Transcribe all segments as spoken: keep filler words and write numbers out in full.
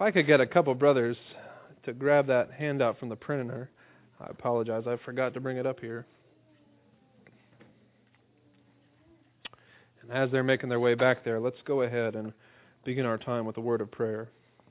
If I could get a couple brothers to grab that handout from the printer. I apologize, I forgot to bring it up here. And as they're making their way back there, let's go ahead and begin our time with a word of prayer.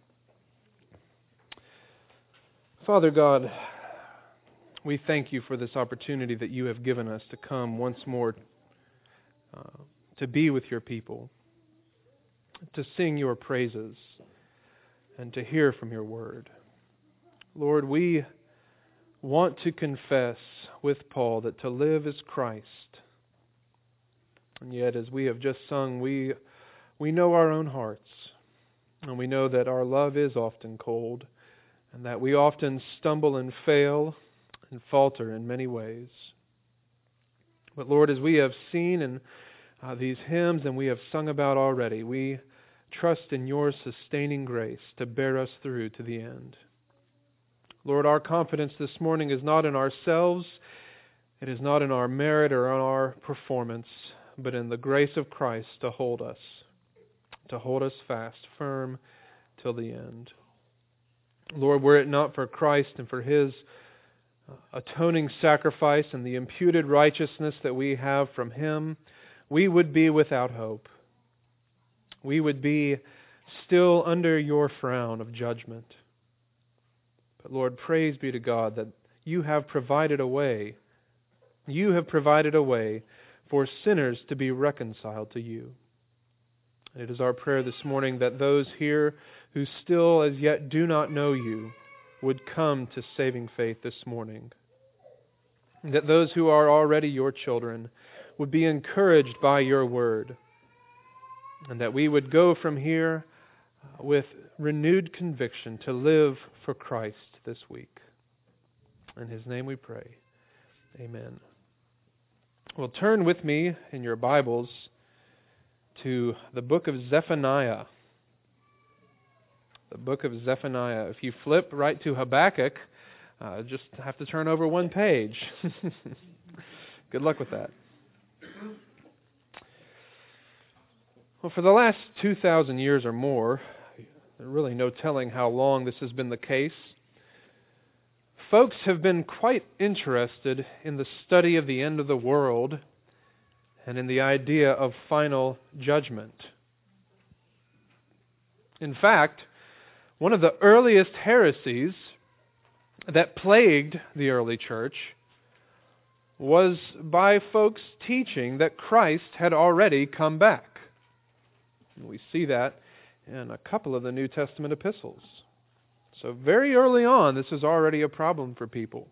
Father God, we thank you for this opportunity that you have given us to come once more uh, to be with your people, to sing your praises, and to hear from your word. Lord, we want to confess with Paul that to live is Christ. And yet, as we have just sung, we we know our own hearts, and we know that our love is often cold, and that we often stumble and fail and falter in many ways. But Lord, as we have seen in uh, these hymns and we have sung about already, we trust in your sustaining grace to bear us through to the end. Lord, our confidence this morning is not in ourselves, it is not in our merit or in our performance, but in the grace of Christ to hold us, to hold us fast, firm till the end. Lord, were it not for Christ and for His atoning sacrifice and the imputed righteousness that we have from Him, we would be without hope. We would be still under your frown of judgment. But Lord, praise be to God that you have provided a way. You have provided a way for sinners to be reconciled to you. It is our prayer this morning that those here who still as yet do not know you would come to saving faith this morning. That those who are already your children would be encouraged by your word. And that we would go from here with renewed conviction to live for Christ this week. In His name we pray. Amen. Well, turn with me in your Bibles to the book of Zephaniah. The book of Zephaniah. If you flip right to Habakkuk, uh, just have to turn over one page. Good luck with that. Well, for the last two thousand years or more, there's really no telling how long this has been the case, folks have been quite interested in the study of the end of the world and in the idea of final judgment. In fact, one of the earliest heresies that plagued the early church was by folks teaching that Christ had already come back. And we see that in a couple of the New Testament epistles. So very early on, this is already a problem for people.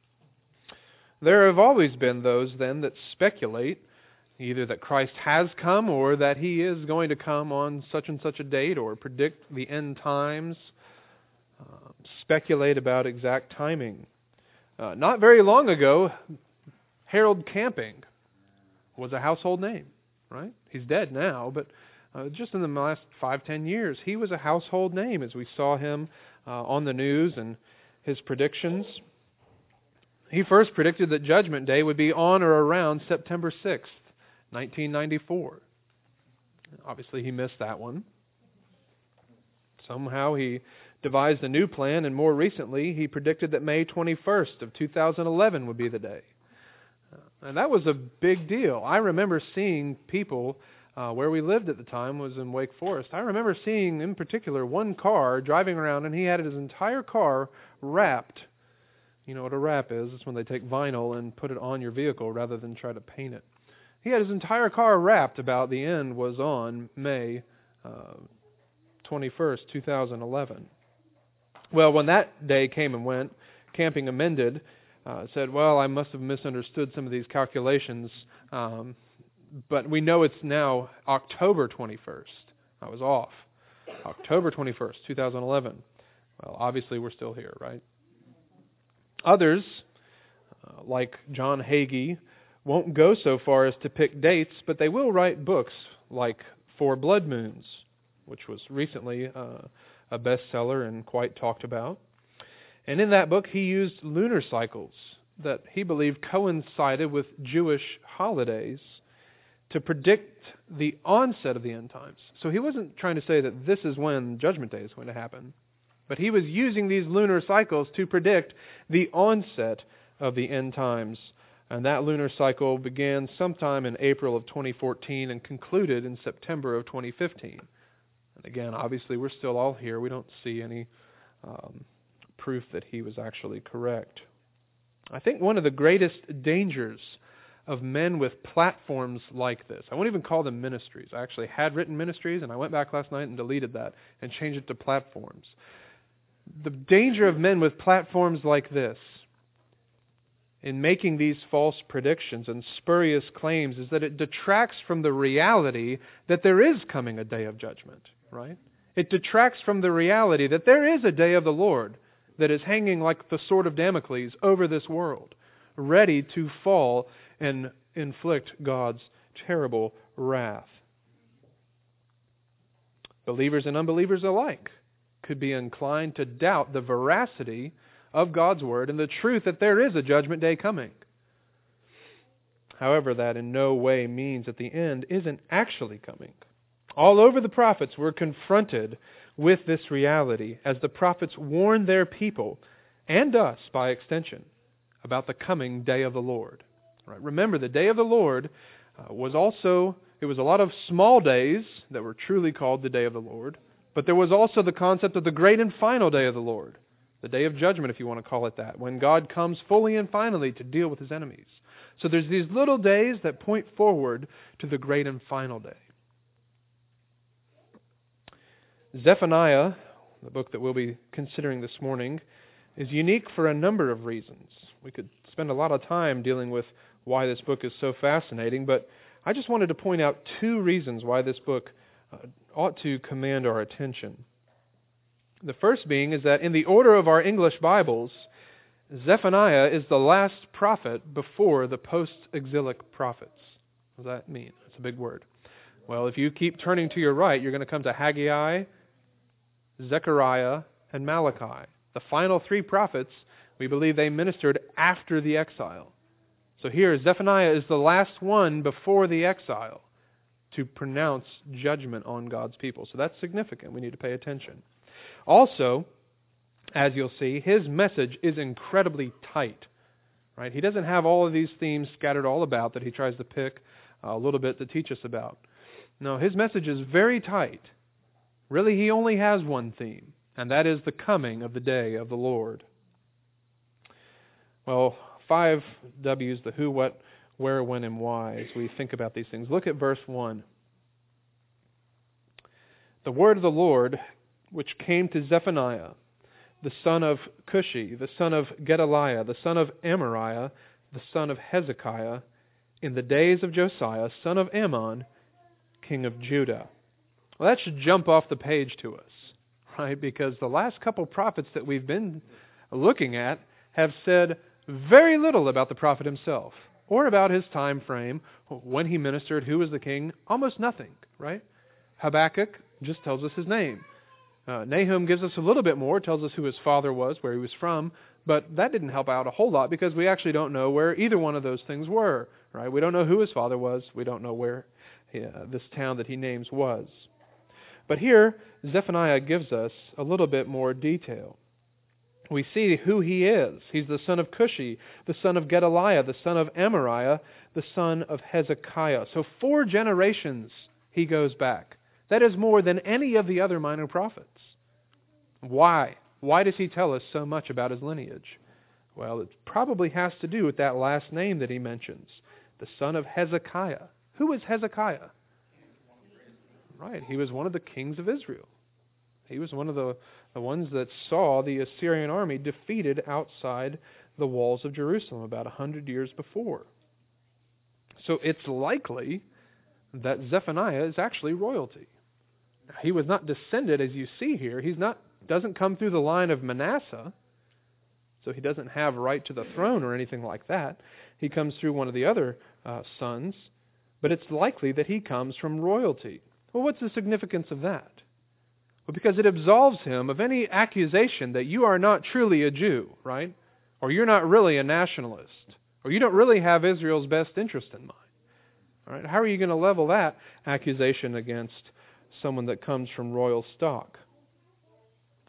There have always been those then that speculate either that Christ has come or that He is going to come on such and such a date, or predict the end times, uh, speculate about exact timing. Uh, not very long ago, Harold Camping was a household name, right? He's dead now, but uh, just in the last five, ten years, he was a household name as we saw him uh, on the news and his predictions. He first predicted that Judgment Day would be on or around September sixth, nineteen ninety-four. Obviously, he missed that one. Somehow he devised a new plan, and more recently, he predicted that May twenty-first of two thousand eleven would be the day. Uh, and that was a big deal. I remember seeing people, uh, where we lived at the time was in Wake Forest. I remember seeing, in particular, one car driving around, and he had his entire car wrapped. You know what a wrap is? It's when they take vinyl and put it on your vehicle rather than try to paint it. He had his entire car wrapped about the end was on May uh, twenty-first, two thousand eleven. Well, when that day came and went, Camping amended, uh, said, well, I must have misunderstood some of these calculations, um, but we know it's now October twenty-first. I was off. October twenty-first, two thousand eleven. Well, obviously we're still here, right? Others, uh, like John Hagee, won't go so far as to pick dates, but they will write books like Four Blood Moons, which was recently uh, a bestseller and quite talked about. And in that book, he used lunar cycles that he believed coincided with Jewish holidays to predict the onset of the end times. So he wasn't trying to say that this is when Judgment Day is going to happen. But he was using these lunar cycles to predict the onset of the end times. And that lunar cycle began sometime in April of twenty fourteen and concluded in September of twenty fifteen. And again, obviously, we're still all here. We don't see any um, proof that he was actually correct. I think one of the greatest dangers of men with platforms like this, I won't even call them ministries. I actually had written ministries, and I went back last night and deleted that and changed it to platforms. The danger of men with platforms like this in making these false predictions and spurious claims is that it detracts from the reality that there is coming a day of judgment, right? It detracts from the reality that there is a day of the Lord that is hanging like the sword of Damocles over this world, ready to fall and inflict God's terrible wrath. Believers and unbelievers alike could be inclined to doubt the veracity of God's Word and the truth that there is a judgment day coming. However, that in no way means that the end isn't actually coming. All over the prophets were confronted with this reality as the prophets warned their people, and us by extension, about the coming day of the Lord. Right? Remember, the day of the Lord uh, was also, it was a lot of small days that were truly called the day of the Lord, but there was also the concept of the great and final day of the Lord, the day of judgment, if you want to call it that, when God comes fully and finally to deal with His enemies. So there's these little days that point forward to the great and final day. Zephaniah, the book that we'll be considering this morning, is unique for a number of reasons. We could spend a lot of time dealing with why this book is so fascinating, but I just wanted to point out two reasons why this book uh, ought to command our attention. The first being is that in the order of our English Bibles, Zephaniah is the last prophet before the post-exilic prophets. What does that mean? That's a big word. Well, if you keep turning to your right, you're going to come to Haggai, Zechariah, and Malachi. The final three prophets, we believe they ministered after the exile. So here, Zephaniah is the last one before the exile to pronounce judgment on God's people. So that's significant. We need to pay attention. Also, as you'll see, his message is incredibly tight. Right? He doesn't have all of these themes scattered all about that he tries to pick a little bit to teach us about. No, his message is very tight. Really, he only has one theme, and that is the coming of the day of the Lord. Well, five W's, the who, what, where, when, and why, as we think about these things. Look at verse one. The word of the Lord, which came to Zephaniah, the son of Cushi, the son of Gedaliah, the son of Amariah, the son of Hezekiah, in the days of Josiah, son of Ammon, king of Judah. Well, that should jump off the page to us, right? Because the last couple prophets that we've been looking at have said very little about the prophet himself or about his time frame, when he ministered, who was the king, almost nothing, right? Habakkuk just tells us his name. Uh, Nahum gives us a little bit more, tells us who his father was, where he was from, but that didn't help out a whole lot because we actually don't know where either one of those things were, right? We don't know who his father was. We don't know where he, uh, this town that he names was. But here, Zephaniah gives us a little bit more detail. We see who he is. He's the son of Cushi, the son of Gedaliah, the son of Amariah, the son of Hezekiah. So four generations he goes back. That is more than any of the other minor prophets. Why? Why does he tell us so much about his lineage? Well, it probably has to do with that last name that he mentions, the son of Hezekiah. Who is Hezekiah? Right, he was one of the kings of Israel. He was one of the, the ones that saw the Assyrian army defeated outside the walls of Jerusalem about a hundred years before. So it's likely that Zephaniah is actually royalty. He was not descended, as you see here. He's not doesn't come through the line of Manasseh, so he doesn't have right to the throne or anything like that. He comes through one of the other uh, sons, but it's likely that he comes from royalty. Well, what's the significance of that? Well, because it absolves him of any accusation that you are not truly a Jew, right? Or you're not really a nationalist, or you don't really have Israel's best interest in mind. All right? How are you going to level that accusation against someone that comes from royal stock?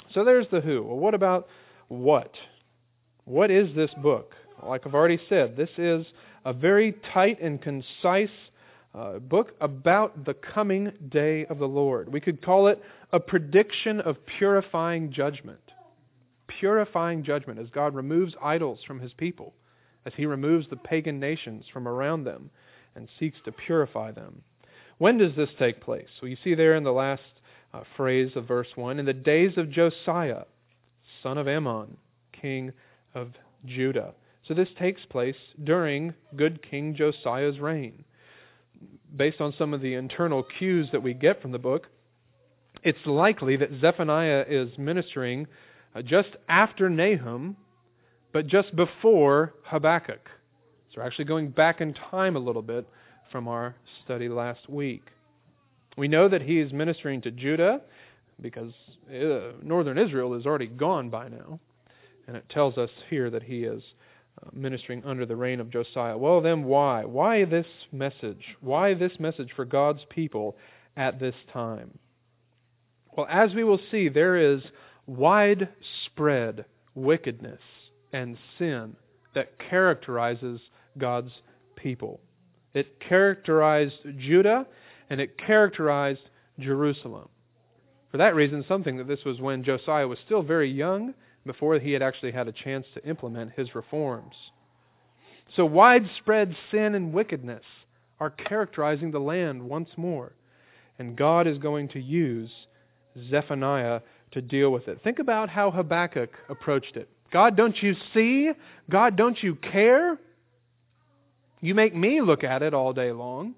So there's the who. Well, what about what? What is this book? Like I've already said, this is a very tight and concise uh, book about the coming day of the Lord. We could call it a prediction of purifying judgment. Purifying judgment as God removes idols from His people, as He removes the pagan nations from around them and seeks to purify them. When does this take place? Well, you see there in the last uh, phrase of verse one, in the days of Josiah, son of Ammon, king of Judah. So this takes place during good King Josiah's reign. Based on some of the internal cues that we get from the book, it's likely that Zephaniah is ministering uh, just after Nahum, but just before Habakkuk. So we're actually going back in time a little bit from our study last week. We know that he is ministering to Judah because uh, northern Israel is already gone by now. And it tells us here that he is uh, ministering under the reign of Josiah. Well, then why? Why this message? Why this message for God's people at this time? Well, as we will see, there is widespread wickedness and sin that characterizes God's people. It characterized Judah and it characterized Jerusalem. For that reason, something that this was when Josiah was still very young, before he had actually had a chance to implement his reforms. So widespread sin and wickedness are characterizing the land once more. And God is going to use Zephaniah to deal with it. Think about how Habakkuk approached it. God, don't you see? God, don't you care? You make me look at it all day long.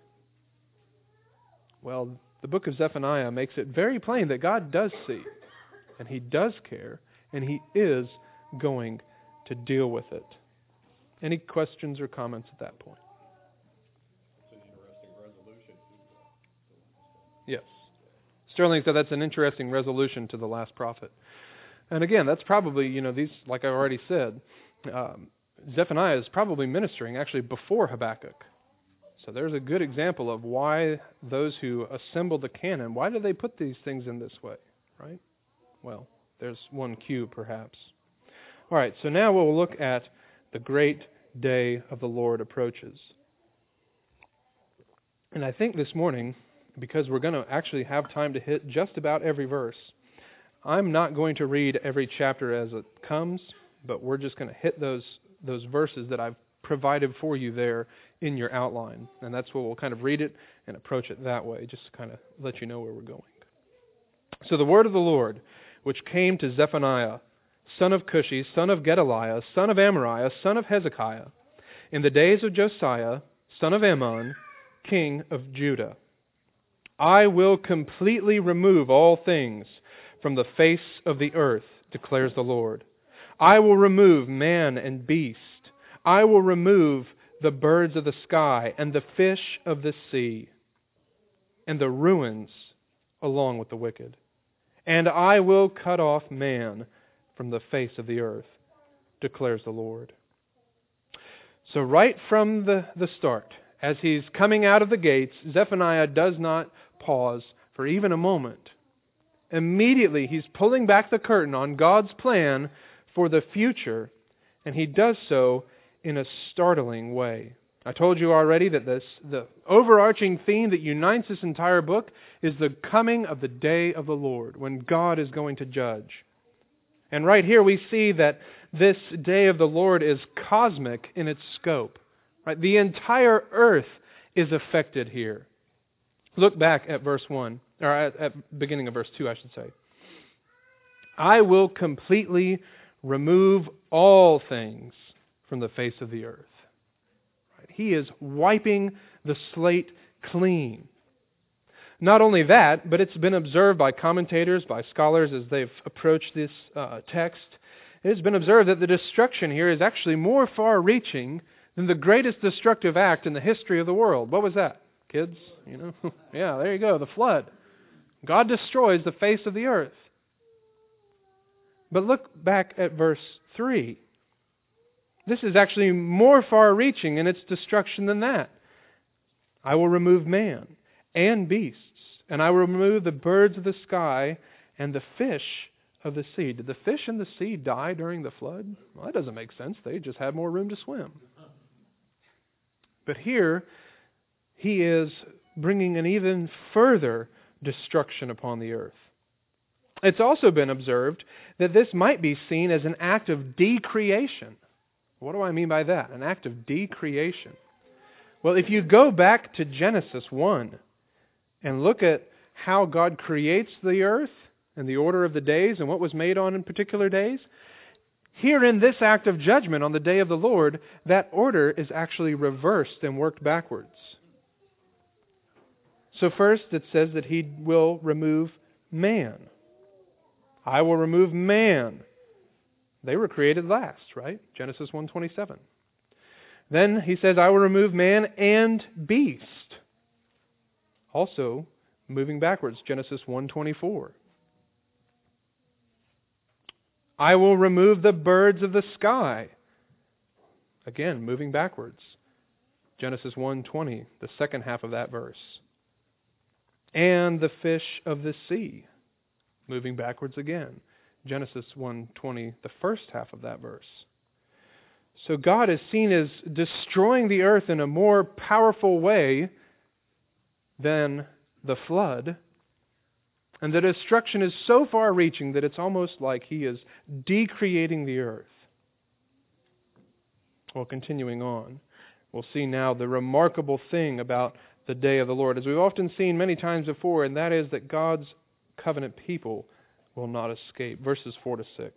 Well, the book of Zephaniah makes it very plain that God does see, and He does care, and He is going to deal with it. Any questions or comments at that point? It's an interesting resolution. Yes. Sterling said that's an interesting resolution to the last prophet. And again, that's probably, you know, these, like I already said, um, Zephaniah is probably ministering actually before Habakkuk. So there's a good example of why those who assembled the canon, why did they put these things in this way, right? Well, there's one cue perhaps. All right, so now we'll look at the great day of the Lord approaches. And I think this morning, because we're going to actually have time to hit just about every verse, I'm not going to read every chapter as it comes, but we're just going to hit those those verses that I've provided for you there in your outline. And that's where we'll kind of read it and approach it that way, just to kind of let you know where we're going. So the word of the Lord, which came to Zephaniah, son of Cushi, son of Gedaliah, son of Amariah, son of Hezekiah, in the days of Josiah, son of Ammon, king of Judah. I will completely remove all things from the face of the earth, declares the Lord. I will remove man and beast. I will remove the birds of the sky and the fish of the sea and the ruins along with the wicked. And I will cut off man from the face of the earth, declares the Lord. So right from the, the start, as he's coming out of the gates, Zephaniah does not pause for even a moment. Immediately, he's pulling back the curtain on God's plan for the future, and he does so in a startling way. I told you already that this the overarching theme that unites this entire book is the coming of the day of the Lord, when God is going to judge. And right here we see that this day of the Lord is cosmic in its scope. Right? The entire earth is affected here. Look back at verse one, or at, at beginning of verse two, I should say. I will completely remove all things from the face of the earth. Right? He is wiping the slate clean. Not only that, but it's been observed by commentators, by scholars as they've approached this uh, text. It's been observed that the destruction here is actually more far-reaching than the greatest destructive act in the history of the world. What was that, kids? You know, yeah, there you go, the flood. God destroys the face of the earth. But look back at verse three. This is actually more far-reaching in its destruction than that. I will remove man and beasts, and I will remove the birds of the sky and the fish of the sea. Did the fish in the sea die during the flood? Well, that doesn't make sense. They just had more room to swim. But here, he is bringing an even further destruction upon the earth. It's also been observed that this might be seen as an act of decreation. What do I mean by that? An act of decreation. Well, if you go back to Genesis one and look at how God creates the earth and the order of the days and what was made on in particular days, here in this act of judgment on the day of the Lord, that order is actually reversed and worked backwards. So first it says that He will remove man. I will remove man. They were created last, right? Genesis one twenty-seven. Then He says, I will remove man and beast. Also, moving backwards, Genesis one twenty-four. I will remove the birds of the sky. Again, moving backwards. Genesis one twenty, the second half of that verse. And the fish of the sea. Moving backwards again. Genesis one twenty, the first half of that verse. So God is seen as destroying the earth in a more powerful way than the flood. And the destruction is so far-reaching that it's almost like He is decreating the earth. Well, continuing on, we'll see now the remarkable thing about the day of the Lord, as we've often seen many times before, and that is that God's covenant people will not escape. Verses four to six.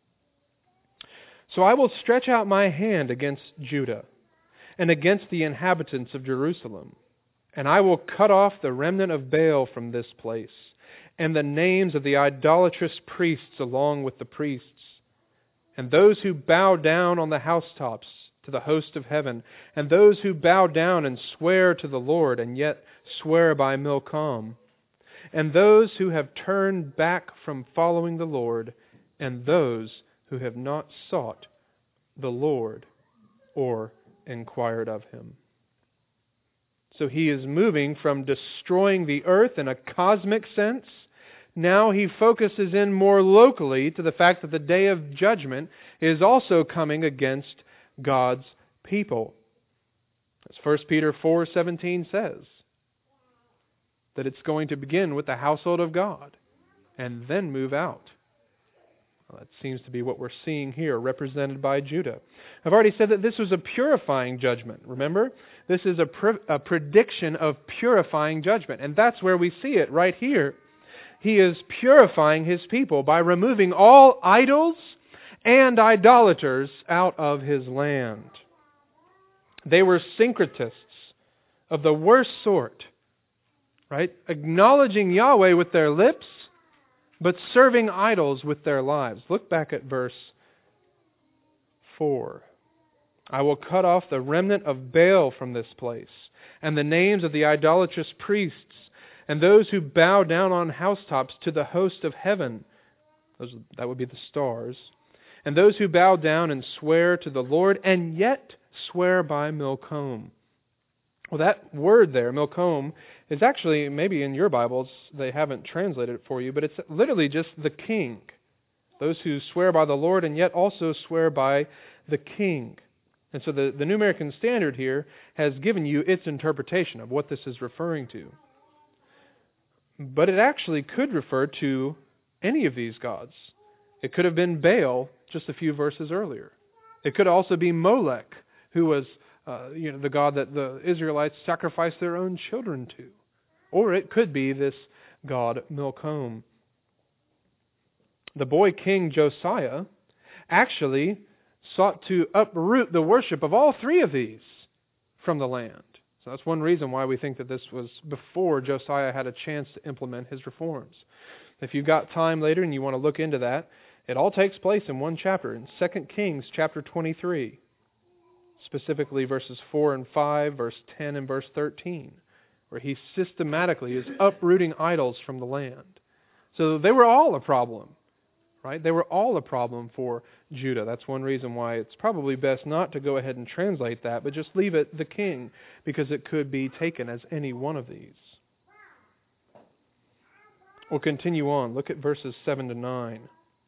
So I will stretch out my hand against Judah and against the inhabitants of Jerusalem, and I will cut off the remnant of Baal from this place, and the names of the idolatrous priests along with the priests, and those who bow down on the housetops to the host of heaven, and those who bow down and swear to the Lord, and yet swear by Milcom, and those who have turned back from following the Lord, and those who have not sought the Lord or inquired of Him. So He is moving from destroying the earth in a cosmic sense. Now He focuses in more locally to the fact that the day of judgment is also coming against God's people. As First Peter four seventeen says, that it's going to begin with the household of God and then move out. Well, that seems to be what we're seeing here, represented by Judah. I've already said that this was a purifying judgment. Remember? This is a, pre- a prediction of purifying judgment. And that's where we see it right here. He is purifying His people by removing all idols and idolaters out of His land. They were syncretists of the worst sort. Right? Acknowledging Yahweh with their lips, but serving idols with their lives. Look back at verse four. I will cut off the remnant of Baal from this place, and the names of the idolatrous priests, and those who bow down on housetops to the host of heaven. Those, that would be the stars. And those who bow down and swear to the Lord, and yet swear by Milcom. Well, that word there, Milcom, is actually, maybe in your Bibles, they haven't translated it for you, but it's literally just the king. Those who swear by the Lord and yet also swear by the king. And so the, the New American Standard here has given you its interpretation of what this is referring to. But it actually could refer to any of these gods. It could have been Baal just a few verses earlier. It could also be Molech, who was Uh, you know, the god that the Israelites sacrificed their own children to. Or it could be this god Milcom. The boy king Josiah actually sought to uproot the worship of all three of these from the land. So that's one reason why we think that this was before Josiah had a chance to implement his reforms. If you've got time later and you want to look into that, it all takes place in one chapter, in Second Kings chapter twenty-three. Specifically verses four and five, verse ten and verse thirteen, where he systematically is uprooting idols from the land. So they were all a problem, right? They were all a problem for Judah. That's one reason why it's probably best not to go ahead and translate that, but just leave it the king, because it could be taken as any one of these. We'll continue on. Look at verses seven to nine.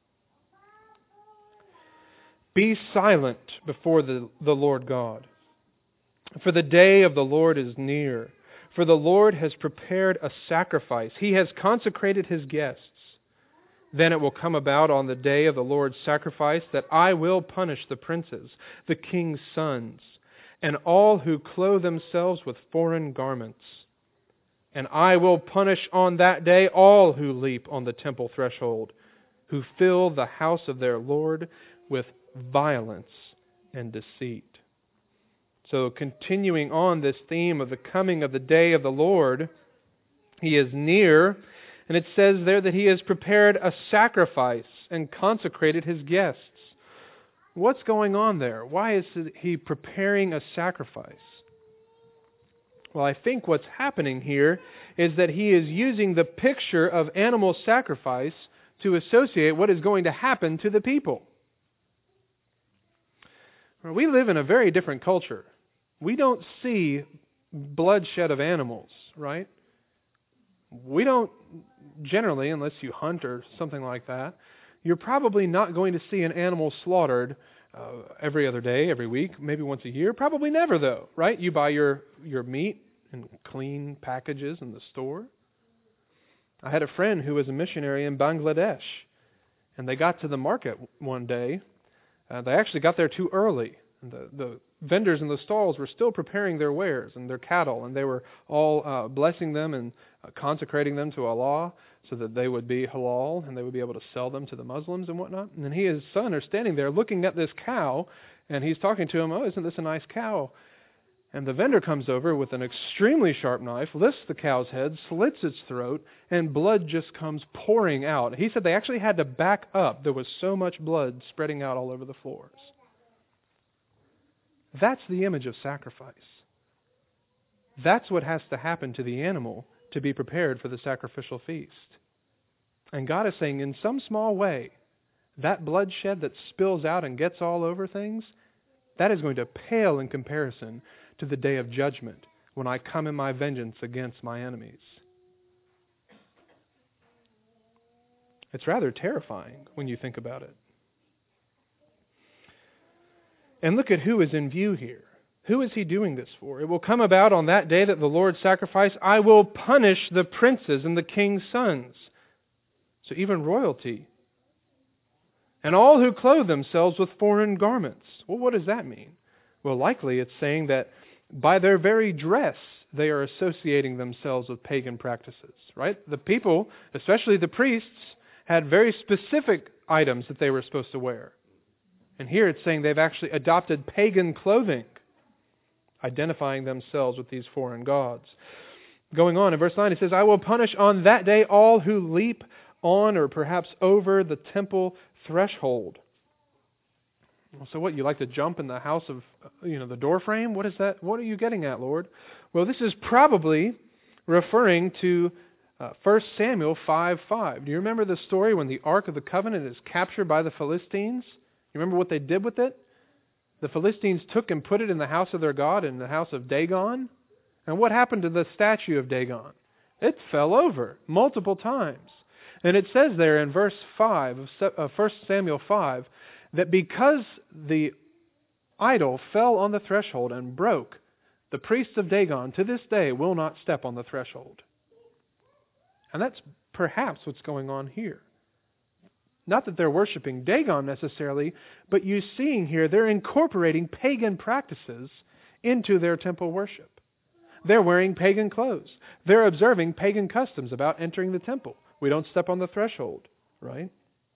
Be silent before the, the Lord God. For the day of the Lord is near. For the Lord has prepared a sacrifice. He has consecrated His guests. Then it will come about on the day of the Lord's sacrifice that I will punish the princes, the king's sons, and all who clothe themselves with foreign garments. And I will punish on that day all who leap on the temple threshold, who fill the house of their Lord with violence and deceit. So continuing on this theme of the coming of the day of the Lord, He is near, and it says there that He has prepared a sacrifice and consecrated His guests. What's going on there? Why is He preparing a sacrifice? Well, I think what's happening here is that He is using the picture of animal sacrifice to associate what is going to happen to the people. We live in a very different culture. We don't see bloodshed of animals, right? We don't generally, unless you hunt or something like that, you're probably not going to see an animal slaughtered uh, every other day, every week, maybe once a year. Probably never, though, right? You buy your, your meat in clean packages in the store. I had a friend who was a missionary in Bangladesh, and they got to the market one day. Uh, they actually got there too early. The, the vendors in the stalls were still preparing their wares and their cattle, and they were all uh, blessing them and uh, consecrating them to Allah so that they would be halal and they would be able to sell them to the Muslims and whatnot. And then he and his son are standing there looking at this cow, and he's talking to him, "Oh, isn't this a nice cow?" And the vendor comes over with an extremely sharp knife, lifts the cow's head, slits its throat, and blood just comes pouring out. He said they actually had to back up. There was so much blood spreading out all over the floors. That's the image of sacrifice. That's what has to happen to the animal to be prepared for the sacrificial feast. And God is saying, in some small way, that bloodshed that spills out and gets all over things, that is going to pale in comparison to the day of judgment when I come in my vengeance against my enemies. It's rather terrifying when you think about it. And look at who is in view here. Who is He doing this for? It will come about on that day that the Lord sacrifice, I will punish the princes and the king's sons. So even royalty. And all who clothe themselves with foreign garments. Well, what does that mean? Well, likely it's saying that by their very dress, they are associating themselves with pagan practices, right? The people, especially the priests, had very specific items that they were supposed to wear. And here it's saying they've actually adopted pagan clothing, identifying themselves with these foreign gods. Going on in verse nine, it says, I will punish on that day all who leap on or perhaps over the temple threshold. So what, you like to jump in the house of, you know, the door frame? What is that? What are you getting at, Lord? Well, this is probably referring to uh, First Samuel five five. Do you remember the story when the Ark of the Covenant is captured by the Philistines? You remember what they did with it? The Philistines took and put it in the house of their god, in the house of Dagon. And what happened to the statue of Dagon? It fell over multiple times. And it says there in verse five of First Samuel five that because the idol fell on the threshold and broke, the priests of Dagon to this day will not step on the threshold. And that's perhaps what's going on here. Not that they're worshiping Dagon necessarily, but you seeing here they're incorporating pagan practices into their temple worship. They're wearing pagan clothes. They're observing pagan customs about entering the temple. We don't step on the threshold, right?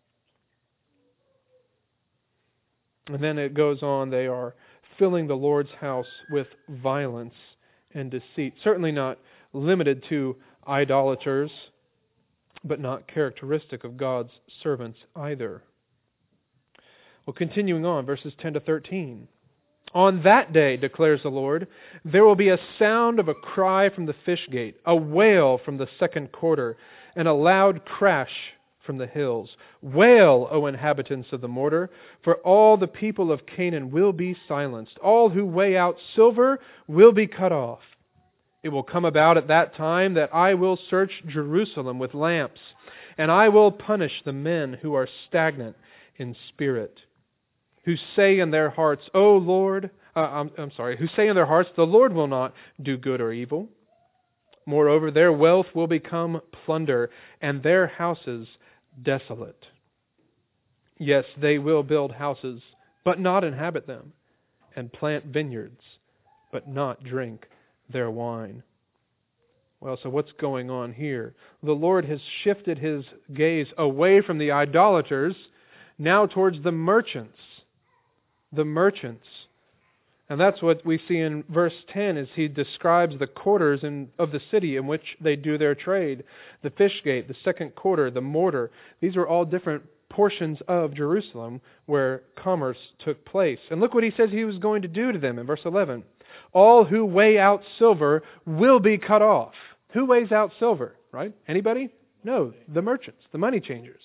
And then it goes on, they are filling the Lord's house with violence and deceit. Certainly not limited to idolaters, but not characteristic of God's servants either. Well, continuing on, verses ten to thirteen. On that day, declares the Lord, there will be a sound of a cry from the fish gate, a wail from the second quarter, and a loud crash from the hills. Wail, O inhabitants of the mortar, for all the people of Canaan will be silenced. All who weigh out silver will be cut off. It will come about at that time that I will search Jerusalem with lamps, and I will punish the men who are stagnant in spirit. who say in their hearts, O Lord, uh, I'm, I'm sorry, who say in their hearts, the Lord will not do good or evil. Moreover, their wealth will become plunder, and their houses desolate. Yes, they will build houses, but not inhabit them, and plant vineyards, but not drink their wine. Well, so what's going on here? The Lord has shifted His gaze away from the idolaters, now towards the merchants. The merchants. And that's what we see in verse ten as He describes the quarters in, of the city in which they do their trade. The fish gate, the second quarter, the mortar. These are all different portions of Jerusalem where commerce took place. And look what He says He was going to do to them in verse eleven. All who weigh out silver will be cut off. Who weighs out silver, right? Anybody? No, the merchants, the money changers.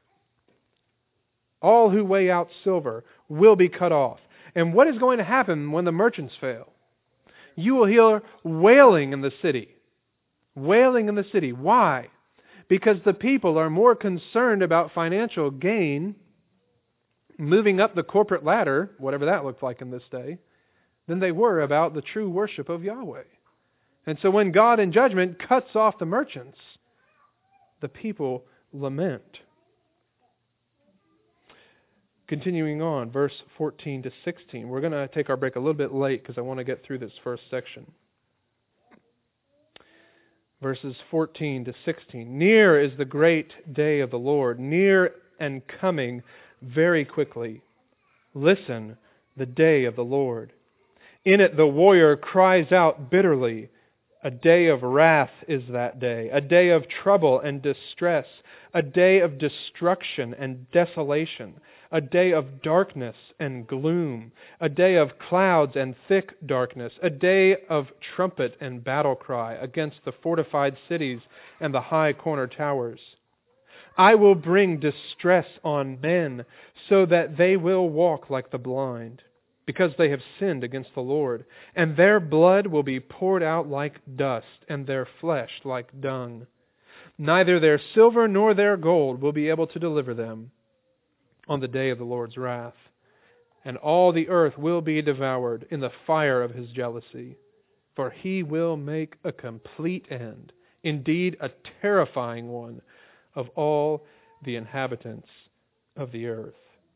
All who weigh out silver will be cut off. And what is going to happen when the merchants fail? You will hear wailing in the city. Wailing in the city. Why? Because the people are more concerned about financial gain, moving up the corporate ladder, whatever that looked like in this day, than they were about the true worship of Yahweh. And so when God in judgment cuts off the merchants, the people lament. Continuing on, verse fourteen to sixteen. We're going to take our break a little bit late because I want to get through this first section. Verses fourteen to sixteen. Near is the great day of the Lord, near and coming very quickly. Listen, the day of the Lord. In it the warrior cries out bitterly. A day of wrath is that day, a day of trouble and distress, a day of destruction and desolation, a day of darkness and gloom, a day of clouds and thick darkness, a day of trumpet and battle cry against the fortified cities and the high corner towers. I will bring distress on men so that they will walk like the blind, because they have sinned against the Lord, and their blood will be poured out like dust, and their flesh like dung. Neither their silver nor their gold will be able to deliver them on the day of the Lord's wrath. And all the earth will be devoured in the fire of His jealousy, for He will make a complete end, indeed a terrifying one, of all the inhabitants of the earth.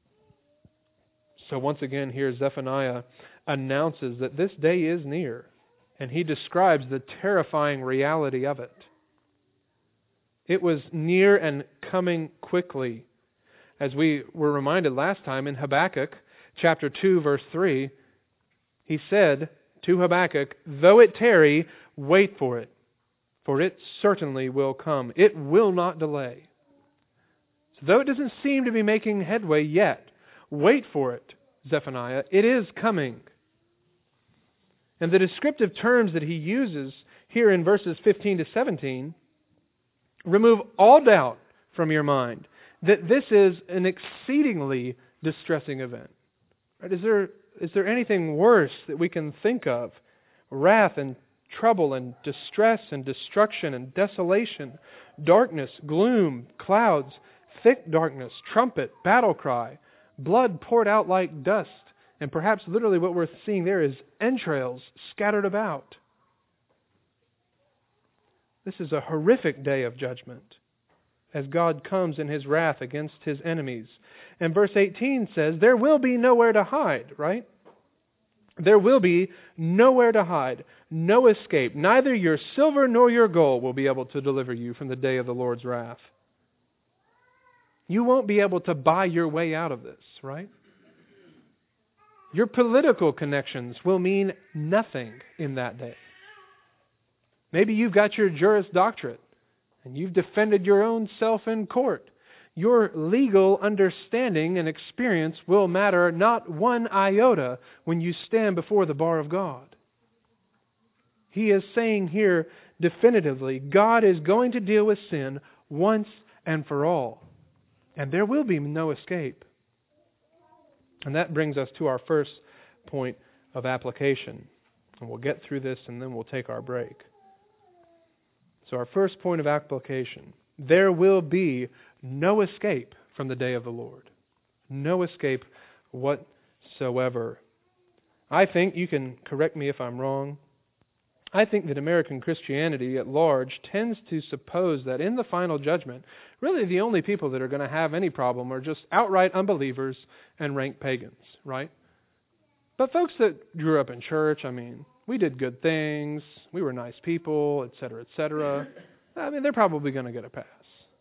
So once again here Zephaniah announces that this day is near, and he describes the terrifying reality of it. It was near and coming quickly. As we were reminded last time in Habakkuk chapter two verse three, he said to Habakkuk, though it tarry, wait for it, for it certainly will come. It will not delay. So though it doesn't seem to be making headway yet, wait for it, Zephaniah. It is coming. And the descriptive terms that he uses here in verses fifteen to seventeen remove all doubt from your mind that this is an exceedingly distressing event. Right? Is there, is there anything worse that we can think of? Wrath and trouble and distress and destruction and desolation, darkness, gloom, clouds, thick darkness, trumpet, battle cry, blood poured out like dust, and perhaps literally what we're seeing there is entrails scattered about. This is a horrific day of judgment as God comes in His wrath against His enemies. And verse eighteen says, there will be nowhere to hide, right? There will be nowhere to hide, no escape. Neither your silver nor your gold will be able to deliver you from the day of the Lord's wrath. You won't be able to buy your way out of this, right? Your political connections will mean nothing in that day. Maybe you've got your Juris Doctorate and you've defended your own self in court. Your legal understanding and experience will matter not one iota when you stand before the bar of God. He is saying here definitively, God is going to deal with sin once and for all. And there will be no escape. And that brings us to our first point of application. And we'll get through this and then we'll take our break. So our first point of application. There will be no escape from the day of the Lord. No escape whatsoever. I think, you can correct me if I'm wrong, I think that American Christianity at large tends to suppose that in the final judgment, really the only people that are going to have any problem are just outright unbelievers and rank pagans, right? But folks that grew up in church, I mean, we did good things, we were nice people, et cetera, et cetera. I mean, they're probably going to get a pass.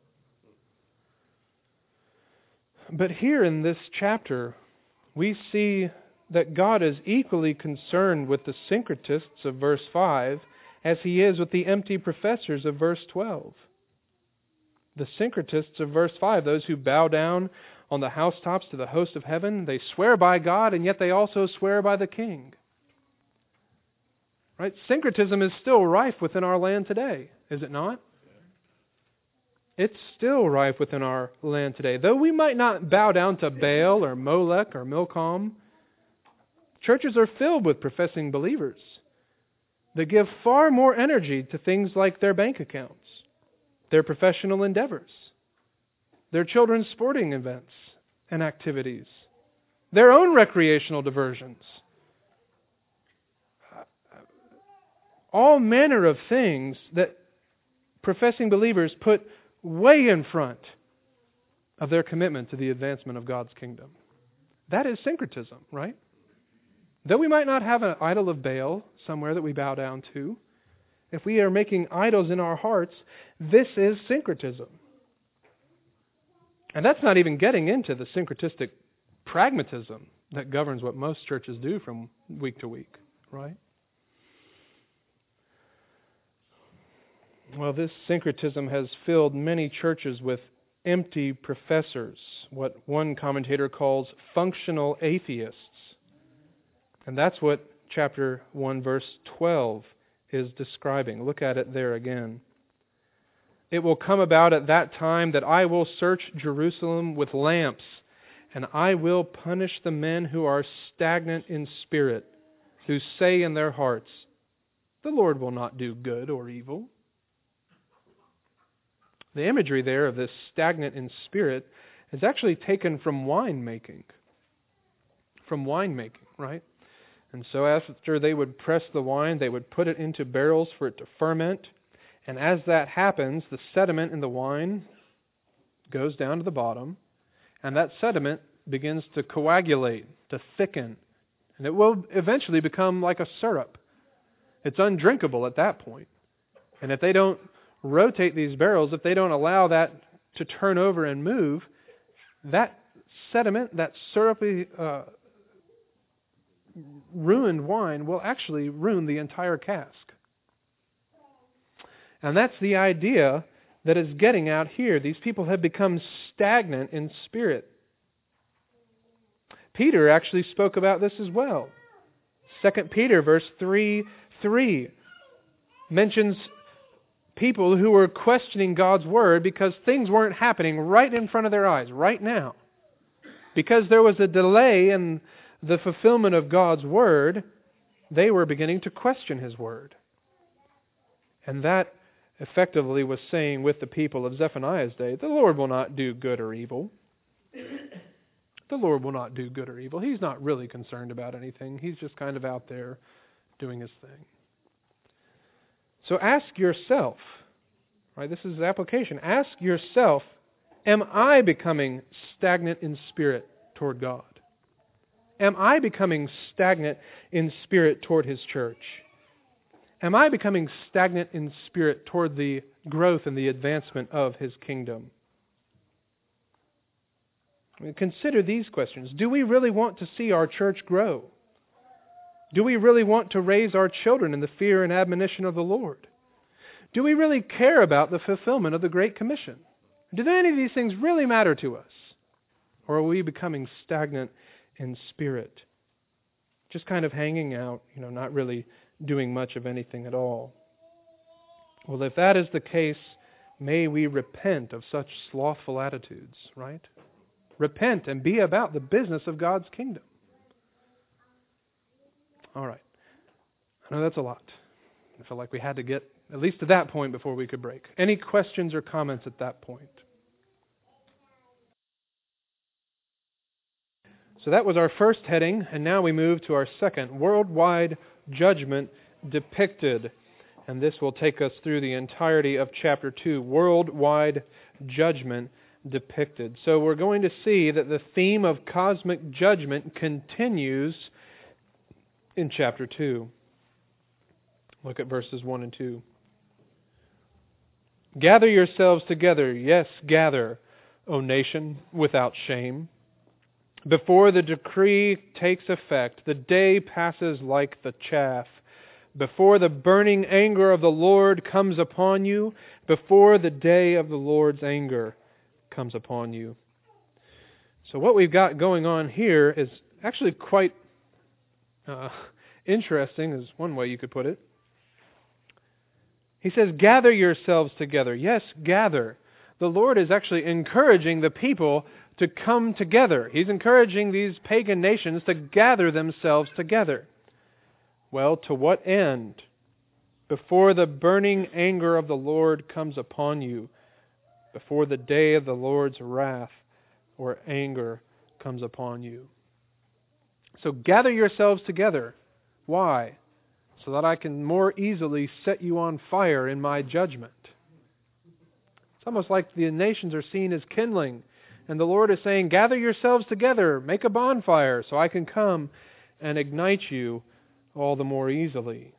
But here in this chapter, we see that God is equally concerned with the syncretists of verse five as He is with the empty professors of verse twelve. The syncretists of verse five, those who bow down on the housetops to the host of heaven, they swear by God and yet they also swear by the King. Right? Syncretism is still rife within our land today, is it not? It's still rife within our land today. Though we might not bow down to Baal or Molech or Milcom, churches are filled with professing believers that give far more energy to things like their bank accounts, their professional endeavors, their children's sporting events and activities, their own recreational diversions. All manner of things that professing believers put way in front of their commitment to the advancement of God's kingdom. That is syncretism, right? Though we might not have an idol of Baal somewhere that we bow down to, if we are making idols in our hearts, this is syncretism. And that's not even getting into the syncretistic pragmatism that governs what most churches do from week to week, right? Well, this syncretism has filled many churches with empty professors, what one commentator calls functional atheists. And that's what chapter one, verse twelve is describing. Look at it there again. It will come about at that time that I will search Jerusalem with lamps, and I will punish the men who are stagnant in spirit, who say in their hearts, the Lord will not do good or evil. The imagery there of this stagnant in spirit is actually taken from winemaking. From winemaking, right? And so after they would press the wine, they would put it into barrels for it to ferment. And as that happens, the sediment in the wine goes down to the bottom. And that sediment begins to coagulate, to thicken. And it will eventually become like a syrup. It's undrinkable at that point. And if they don't rotate these barrels, if they don't allow that to turn over and move, that sediment, that syrupy, uh, ruined wine will actually ruin the entire cask. And that's the idea that is getting out here. These people have become stagnant in spirit. Peter actually spoke about this as well. Second Peter verse three three mentions people who were questioning God's Word because things weren't happening right in front of their eyes, right now. Because there was a delay in the fulfillment of God's Word, they were beginning to question His Word. And that effectively was saying with the people of Zephaniah's day, the Lord will not do good or evil. The Lord will not do good or evil. He's not really concerned about anything. He's just kind of out there doing His thing. So ask yourself, right? This is the application. Ask yourself, am I becoming stagnant in spirit toward God? Am I becoming stagnant in spirit toward His church? Am I becoming stagnant in spirit toward the growth and the advancement of His kingdom? I mean, consider these questions. Do we really want to see our church grow? Do we really want to raise our children in the fear and admonition of the Lord? Do we really care about the fulfillment of the Great Commission? Do any of these things really matter to us? Or are we becoming stagnant in spirit? Just kind of hanging out, you know, not really doing much of anything at all. Well, if that is the case, may we repent of such slothful attitudes, right? Repent and be about the business of God's kingdom. All right. I know that's a lot. I felt like we had to get at least to that point before we could break. Any questions or comments at that point? So that was our first heading, and now we move to our second, worldwide judgment depicted. And this will take us through the entirety of chapter two, worldwide judgment depicted. So we're going to see that the theme of cosmic judgment continues in chapter two. Look at verses one and two. Gather yourselves together, yes, gather, O nation, without shame. Before the decree takes effect, the day passes like the chaff. Before the burning anger of the Lord comes upon you, before the day of the Lord's anger comes upon you. So what we've got going on here is actually quite uh, interesting, is one way you could put it. He says, gather yourselves together. Yes, gather. The Lord is actually encouraging the people to come together. He's encouraging these pagan nations to gather themselves together. Well, to what end? Before the burning anger of the Lord comes upon you, before the day of the Lord's wrath or anger comes upon you. So gather yourselves together. Why? So that I can more easily set you on fire in my judgment. It's almost like the nations are seen as kindling. And the Lord is saying, gather yourselves together, make a bonfire, so I can come and ignite you all the more easily.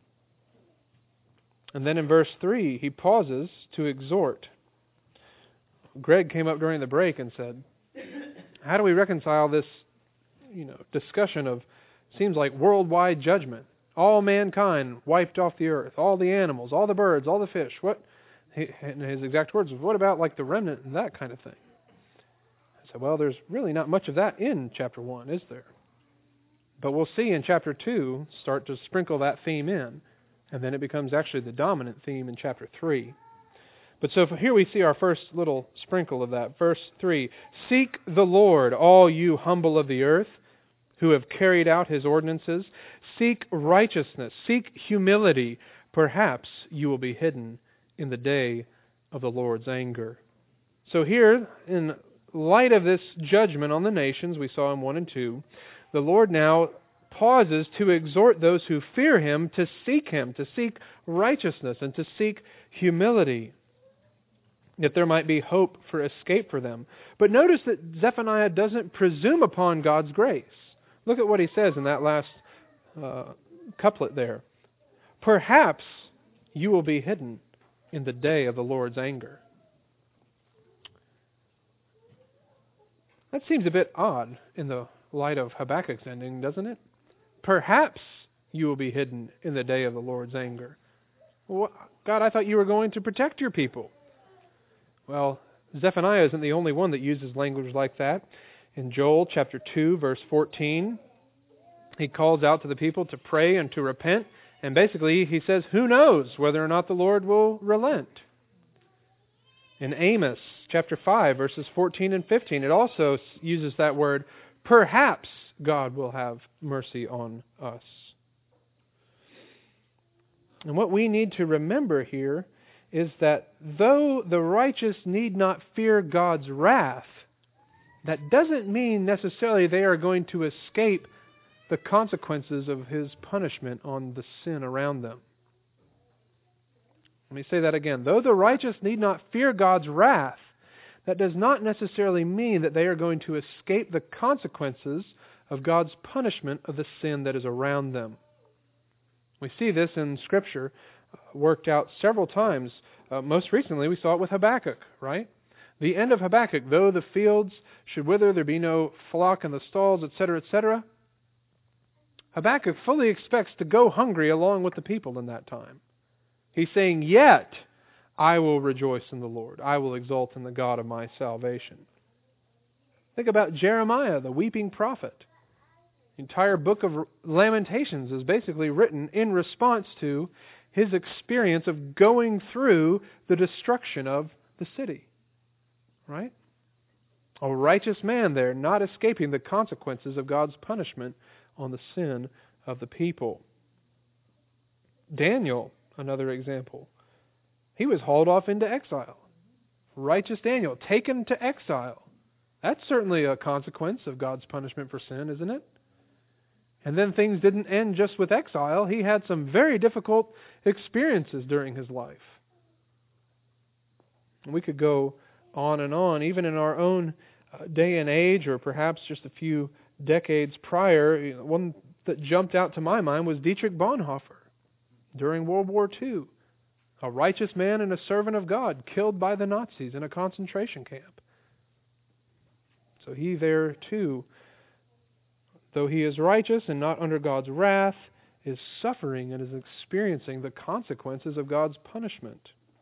And then in verse three, he pauses to exhort. Greg came up during the break and said, how do we reconcile this, you know, discussion of, seems like worldwide judgment? All mankind wiped off the earth, all the animals, all the birds, all the fish. What? And his exact words was, what about like the remnant and that kind of thing? I said, well, there's really not much of that in chapter one, is there? But we'll see in chapter two start to sprinkle that theme in, and then it becomes actually the dominant theme in chapter three. But so here we see our first little sprinkle of that. Verse three, seek the Lord, all you humble of the earth, who have carried out His ordinances. Seek righteousness, seek humility. Perhaps you will be hidden in the day of the Lord's anger. So here, in light of this judgment on the nations we saw in one and two, the Lord now pauses to exhort those who fear Him to seek Him, to seek righteousness, and to seek humility, that there might be hope for escape for them. But notice that Zephaniah doesn't presume upon God's grace. Look at what he says in that last uh, couplet there. Perhaps you will be hidden in the day of the Lord's anger. That seems a bit odd in the light of Habakkuk's ending, doesn't it? Perhaps you will be hidden in the day of the Lord's anger. Well, God, I thought you were going to protect your people. Well, Zephaniah isn't the only one that uses language like that. In Joel chapter two, verse fourteen, he calls out to the people to pray and to repent. And basically he says, who knows whether or not the Lord will relent. In Amos chapter five, verses fourteen and fifteen, it also uses that word, perhaps God will have mercy on us. And what we need to remember here is that though the righteous need not fear God's wrath, that doesn't mean necessarily they are going to escape the consequences of His punishment on the sin around them. Let me say that again. Though the righteous need not fear God's wrath, that does not necessarily mean that they are going to escape the consequences of God's punishment of the sin that is around them. We see this in Scripture worked out several times. Uh, most recently, we saw it with Habakkuk, right? The end of Habakkuk, though the fields should wither, there be no flock in the stalls, et cetera, et cetera. Habakkuk fully expects to go hungry along with the people in that time. He's saying, yet I will rejoice in the Lord. I will exult in the God of my salvation. Think about Jeremiah, the weeping prophet. The entire book of Lamentations is basically written in response to his experience of going through the destruction of the city. Right? A righteous man there, not escaping the consequences of God's punishment on the sin of the people. Daniel, another example. He was hauled off into exile. Righteous Daniel, taken to exile. That's certainly a consequence of God's punishment for sin, isn't it? And then things didn't end just with exile. He had some very difficult experiences during his life. We could go on and on, even in our own day and age, or perhaps just a few decades prior. One that jumped out to my mind was Dietrich Bonhoeffer during World War Two. A righteous man and a servant of God, killed by the Nazis in a concentration camp. So he there too, though he is righteous and not under God's wrath, is suffering and is experiencing the consequences of God's punishment.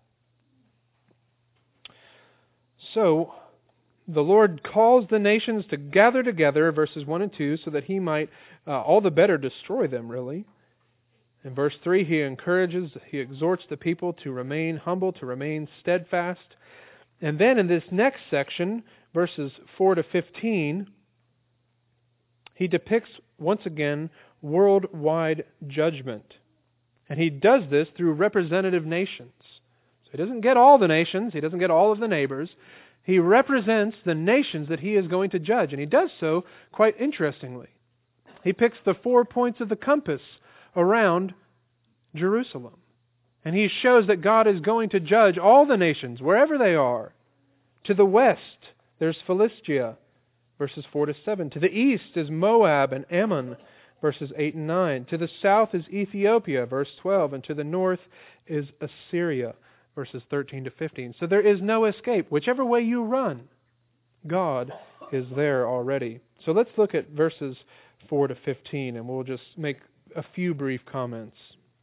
So, the Lord calls the nations to gather together, verses one and two, so that He might uh, all the better destroy them, really. In verse three, He encourages, He exhorts the people to remain humble, to remain steadfast. And then in this next section, verses four to fifteen, He depicts once again worldwide judgment. And He does this through representative nations. So He doesn't get all the nations, He doesn't get all of the neighbors. He represents the nations that He is going to judge, and He does so quite interestingly. He picks the four points of the compass around Jerusalem. And He shows that God is going to judge all the nations, wherever they are. To the west, there's Philistia, verses four to seven. To the east is Moab and Ammon, verses eight and nine. To the south is Ethiopia, verse twelve. And to the north is Assyria, verses thirteen to fifteen. So there is no escape. Whichever way you run, God is there already. So let's look at verses four to fifteen, and we'll just make a few brief comments.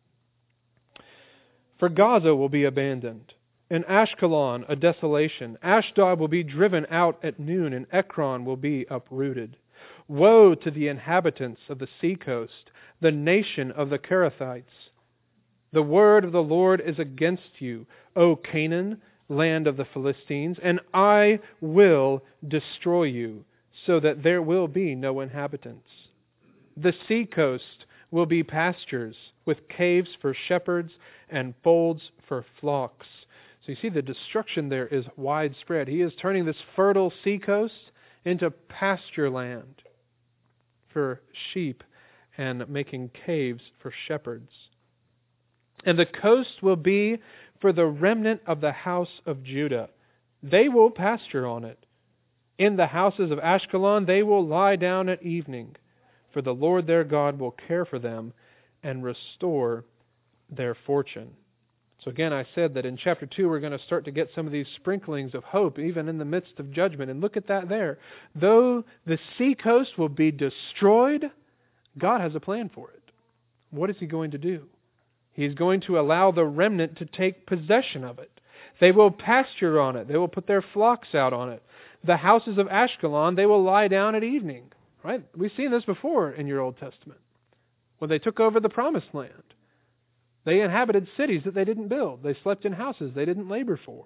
For Gaza will be abandoned, and Ashkelon a desolation. Ashdod will be driven out at noon, and Ekron will be uprooted. Woe to the inhabitants of the seacoast, the nation of the Kerethites. The word of the Lord is against you, O Canaan, land of the Philistines, and I will destroy you, so that there will be no inhabitants. The seacoast will be pastures, with caves for shepherds and folds for flocks. So you see the destruction there is widespread. He is turning this fertile seacoast into pasture land for sheep and making caves for shepherds. And the coast will be for the remnant of the house of Judah. They will pasture on it. In the houses of Ashkelon they will lie down at evening, for the Lord their God will care for them and restore their fortune. So again, I said that in chapter two we're going to start to get some of these sprinklings of hope, even in the midst of judgment. And look at that there. Though the seacoast will be destroyed, God has a plan for it. What is He going to do? He's going to allow the remnant to take possession of it. They will pasture on it. They will put their flocks out on it. The houses of Ashkelon, they will lie down at evening. Right? We've seen this before in your Old Testament. When they took over the Promised Land, they inhabited cities that they didn't build. They slept in houses they didn't labor for.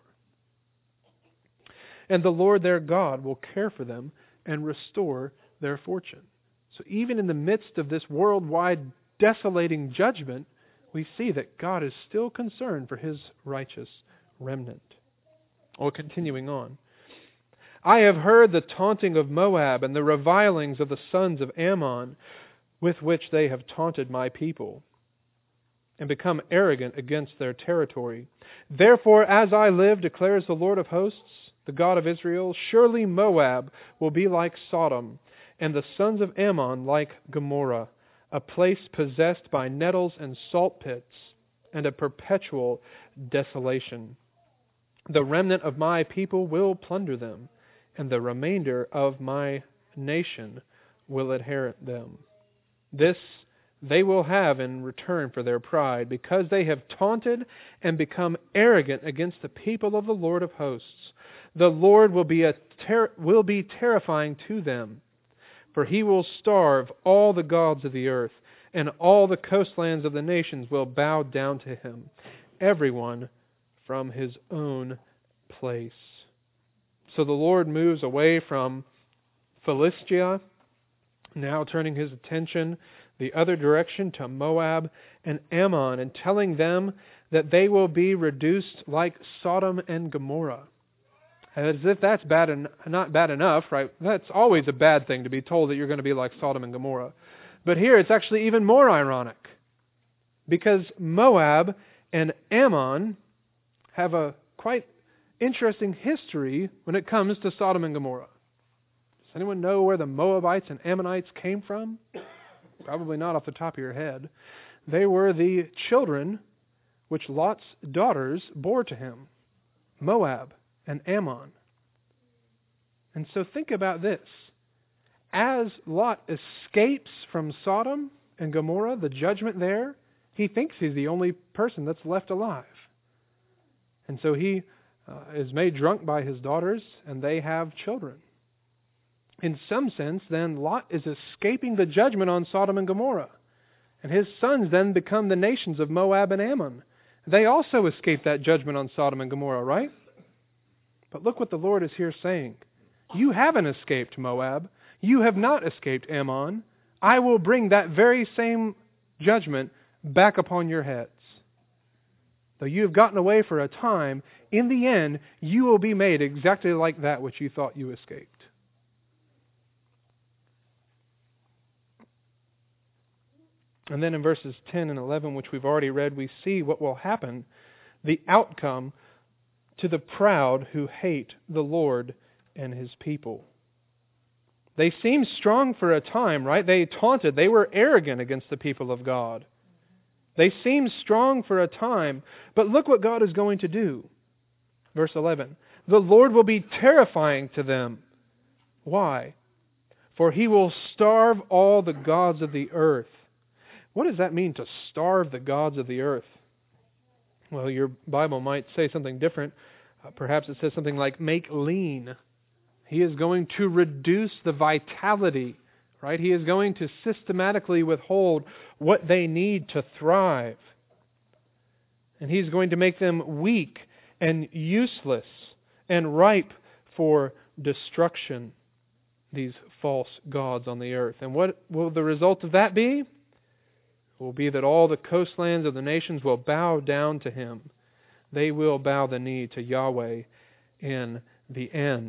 And the Lord their God will care for them and restore their fortune. So even in the midst of this worldwide desolating judgment, we see that God is still concerned for His righteous remnant. Or continuing on. I have heard the taunting of Moab and the revilings of the sons of Ammon, with which they have taunted my people, and become arrogant against their territory. Therefore, as I live, declares the Lord of hosts, the God of Israel, surely Moab will be like Sodom, and the sons of Ammon like Gomorrah, a place possessed by nettles and salt pits, and a perpetual desolation. The remnant of my people will plunder them, and the remainder of my nation will inherit them. This they will have in return for their pride, because they have taunted and become arrogant against the people of the Lord of hosts. The Lord will be a ter- will be terrifying to them, for He will starve all the gods of the earth, and all the coastlands of the nations will bow down to Him, everyone from his own place. So the Lord moves away from Philistia, now turning His attention the other direction to Moab and Ammon, and telling them that they will be reduced like Sodom and Gomorrah. As if that's bad en- not bad enough, right? That's always a bad thing to be told that you're going to be like Sodom and Gomorrah. But here it's actually even more ironic, because Moab and Ammon have a quite interesting history when it comes to Sodom and Gomorrah. Does anyone know where the Moabites and Ammonites came from? Probably not off the top of your head. They were the children which Lot's daughters bore to him, Moab and Ammon. And so think about this. As Lot escapes from Sodom and Gomorrah, the judgment there, he thinks he's the only person that's left alive. And so he uh, is made drunk by his daughters, and they have children. In some sense, then, Lot is escaping the judgment on Sodom and Gomorrah. And his sons then become the nations of Moab and Ammon. They also escape that judgment on Sodom and Gomorrah, right? But look what the Lord is here saying. You haven't escaped Moab. You have not escaped Ammon. I will bring that very same judgment back upon your heads. Though you have gotten away for a time, in the end, you will be made exactly like that which you thought you escaped. And then in verses ten and eleven, which we've already read, we see what will happen, the outcome to the proud who hate the Lord and His people. They seemed strong for a time, right? They taunted. They were arrogant against the people of God. They seemed strong for a time, but look what God is going to do. Verse eleven, the Lord will be terrifying to them. Why? For He will starve all the gods of the earth. What does that mean, to starve the gods of the earth? Well, your Bible might say something different. Uh, perhaps it says something like make lean. He is going to reduce the vitality, right? He is going to systematically withhold what they need to thrive. And He's going to make them weak and useless and ripe for destruction, these false gods on the earth. And what will the result of that be? It will be that all the coastlands of the nations will bow down to Him. They will bow the knee to Yahweh in the end.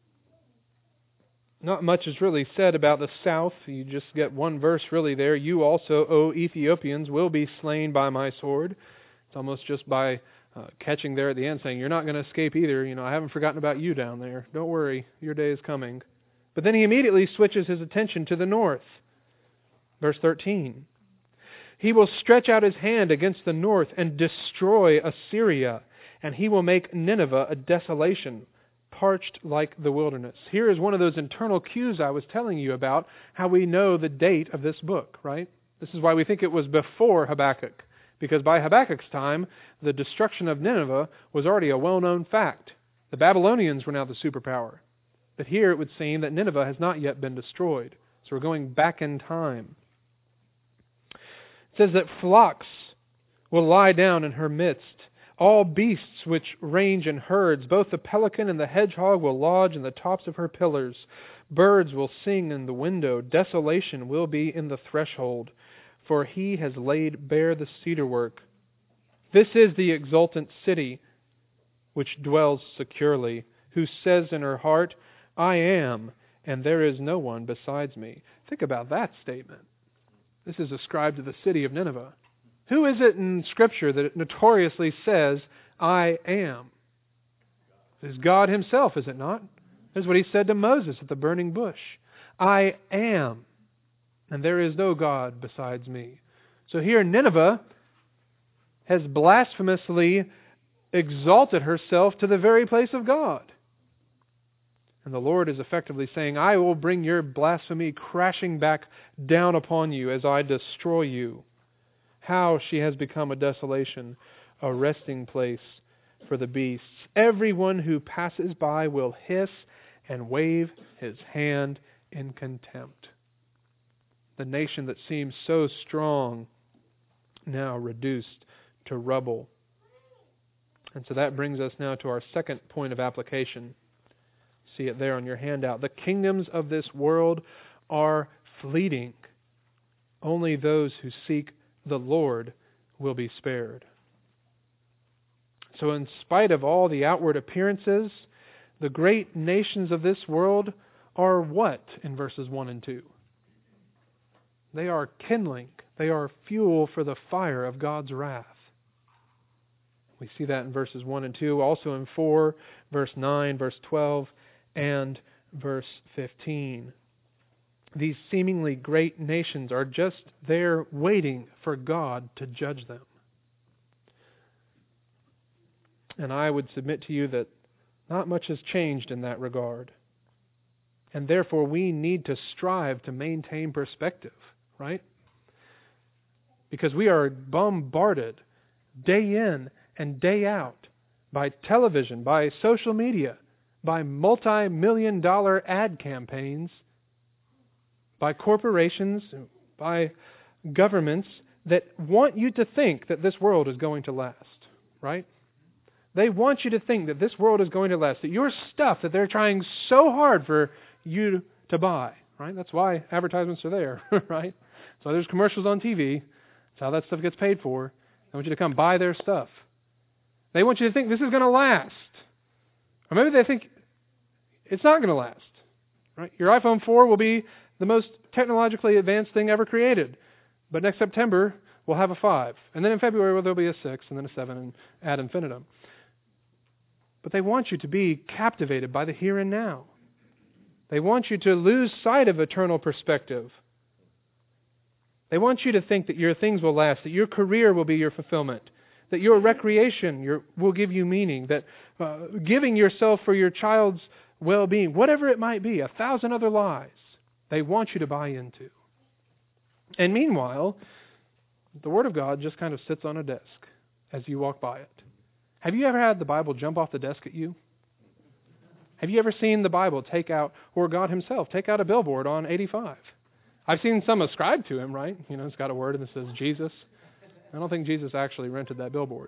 Not much is really said about the south. You just get one verse really there. You also, O Ethiopians, will be slain by my sword. It's almost just by uh, catching there at the end saying, you're not going to escape either. You know, I haven't forgotten about you down there. Don't worry, your day is coming. But then he immediately switches his attention to the north. Verse thirteen. He will stretch out his hand against the north and destroy Assyria, and he will make Nineveh a desolation, parched like the wilderness. Here is one of those internal cues I was telling you about, how we know the date of this book, right? This is why we think it was before Habakkuk, because by Habakkuk's time, the destruction of Nineveh was already a well-known fact. The Babylonians were now the superpower. But here it would seem that Nineveh has not yet been destroyed. So we're going back in time. It says that flocks will lie down in her midst. All beasts which range in herds, both the pelican and the hedgehog, will lodge in the tops of her pillars. Birds will sing in the window. Desolation will be in the threshold, for He has laid bare the cedar work. This is the exultant city which dwells securely, who says in her heart, I am, and there is no one besides me. Think about that statement. This is ascribed to the city of Nineveh. Who is it in Scripture that notoriously says, I am? It is God Himself, is it not? This is what He said to Moses at the burning bush. I am, and there is no God besides me. So here Nineveh has blasphemously exalted herself to the very place of God. And the Lord is effectively saying, I will bring your blasphemy crashing back down upon you as I destroy you. How she has become a desolation, a resting place for the beasts. Everyone who passes by will hiss and wave his hand in contempt. The nation that seems so strong, now reduced to rubble. And so that brings us now to our second point of application. See it there on your handout. The kingdoms of this world are fleeting. Only those who seek the Lord will be spared. So in spite of all the outward appearances, The great nations of this world are what in verses one and two? They are kindling. They are fuel for the fire of God's wrath. We see that in verses one and two, also in four, verse nine, verse twelve, and verse fifteen. These seemingly great nations are just there waiting for God to judge them. And I would submit to you that not much has changed in that regard. And therefore we need to strive to maintain perspective, right? Because we are bombarded day in and day out by television, by social media, by multi-million dollar ad campaigns, by corporations, by governments that want you to think that this world is going to last, right? They want you to think that this world is going to last, that your stuff that they're trying so hard for you to buy, right? That's why advertisements are there, right? So there's commercials on T V. That's how that stuff gets paid for. They want you to come buy their stuff. They want you to think this is going to last. Or maybe they think it's not going to last, right? Your iPhone four will be the most technologically advanced thing ever created. But next September, we'll have a five. And then in February, well, there'll be a six, and then a seven, and ad infinitum. But they want you to be captivated by the here and now. They want you to lose sight of eternal perspective. They want you to think that your things will last, that your career will be your fulfillment, that your recreation your, will give you meaning, that uh, giving yourself for your child's well-being, whatever it might be, a thousand other lies, they want you to buy into. And meanwhile, the Word of God just kind of sits on a desk as you walk by it. Have you ever had the Bible jump off the desk at you? Have you ever seen the Bible take out, or God Himself, take out a billboard on eighty-five? I've seen some ascribe to Him, right? You know, it's got a word and it says Jesus. I don't think Jesus actually rented that billboard.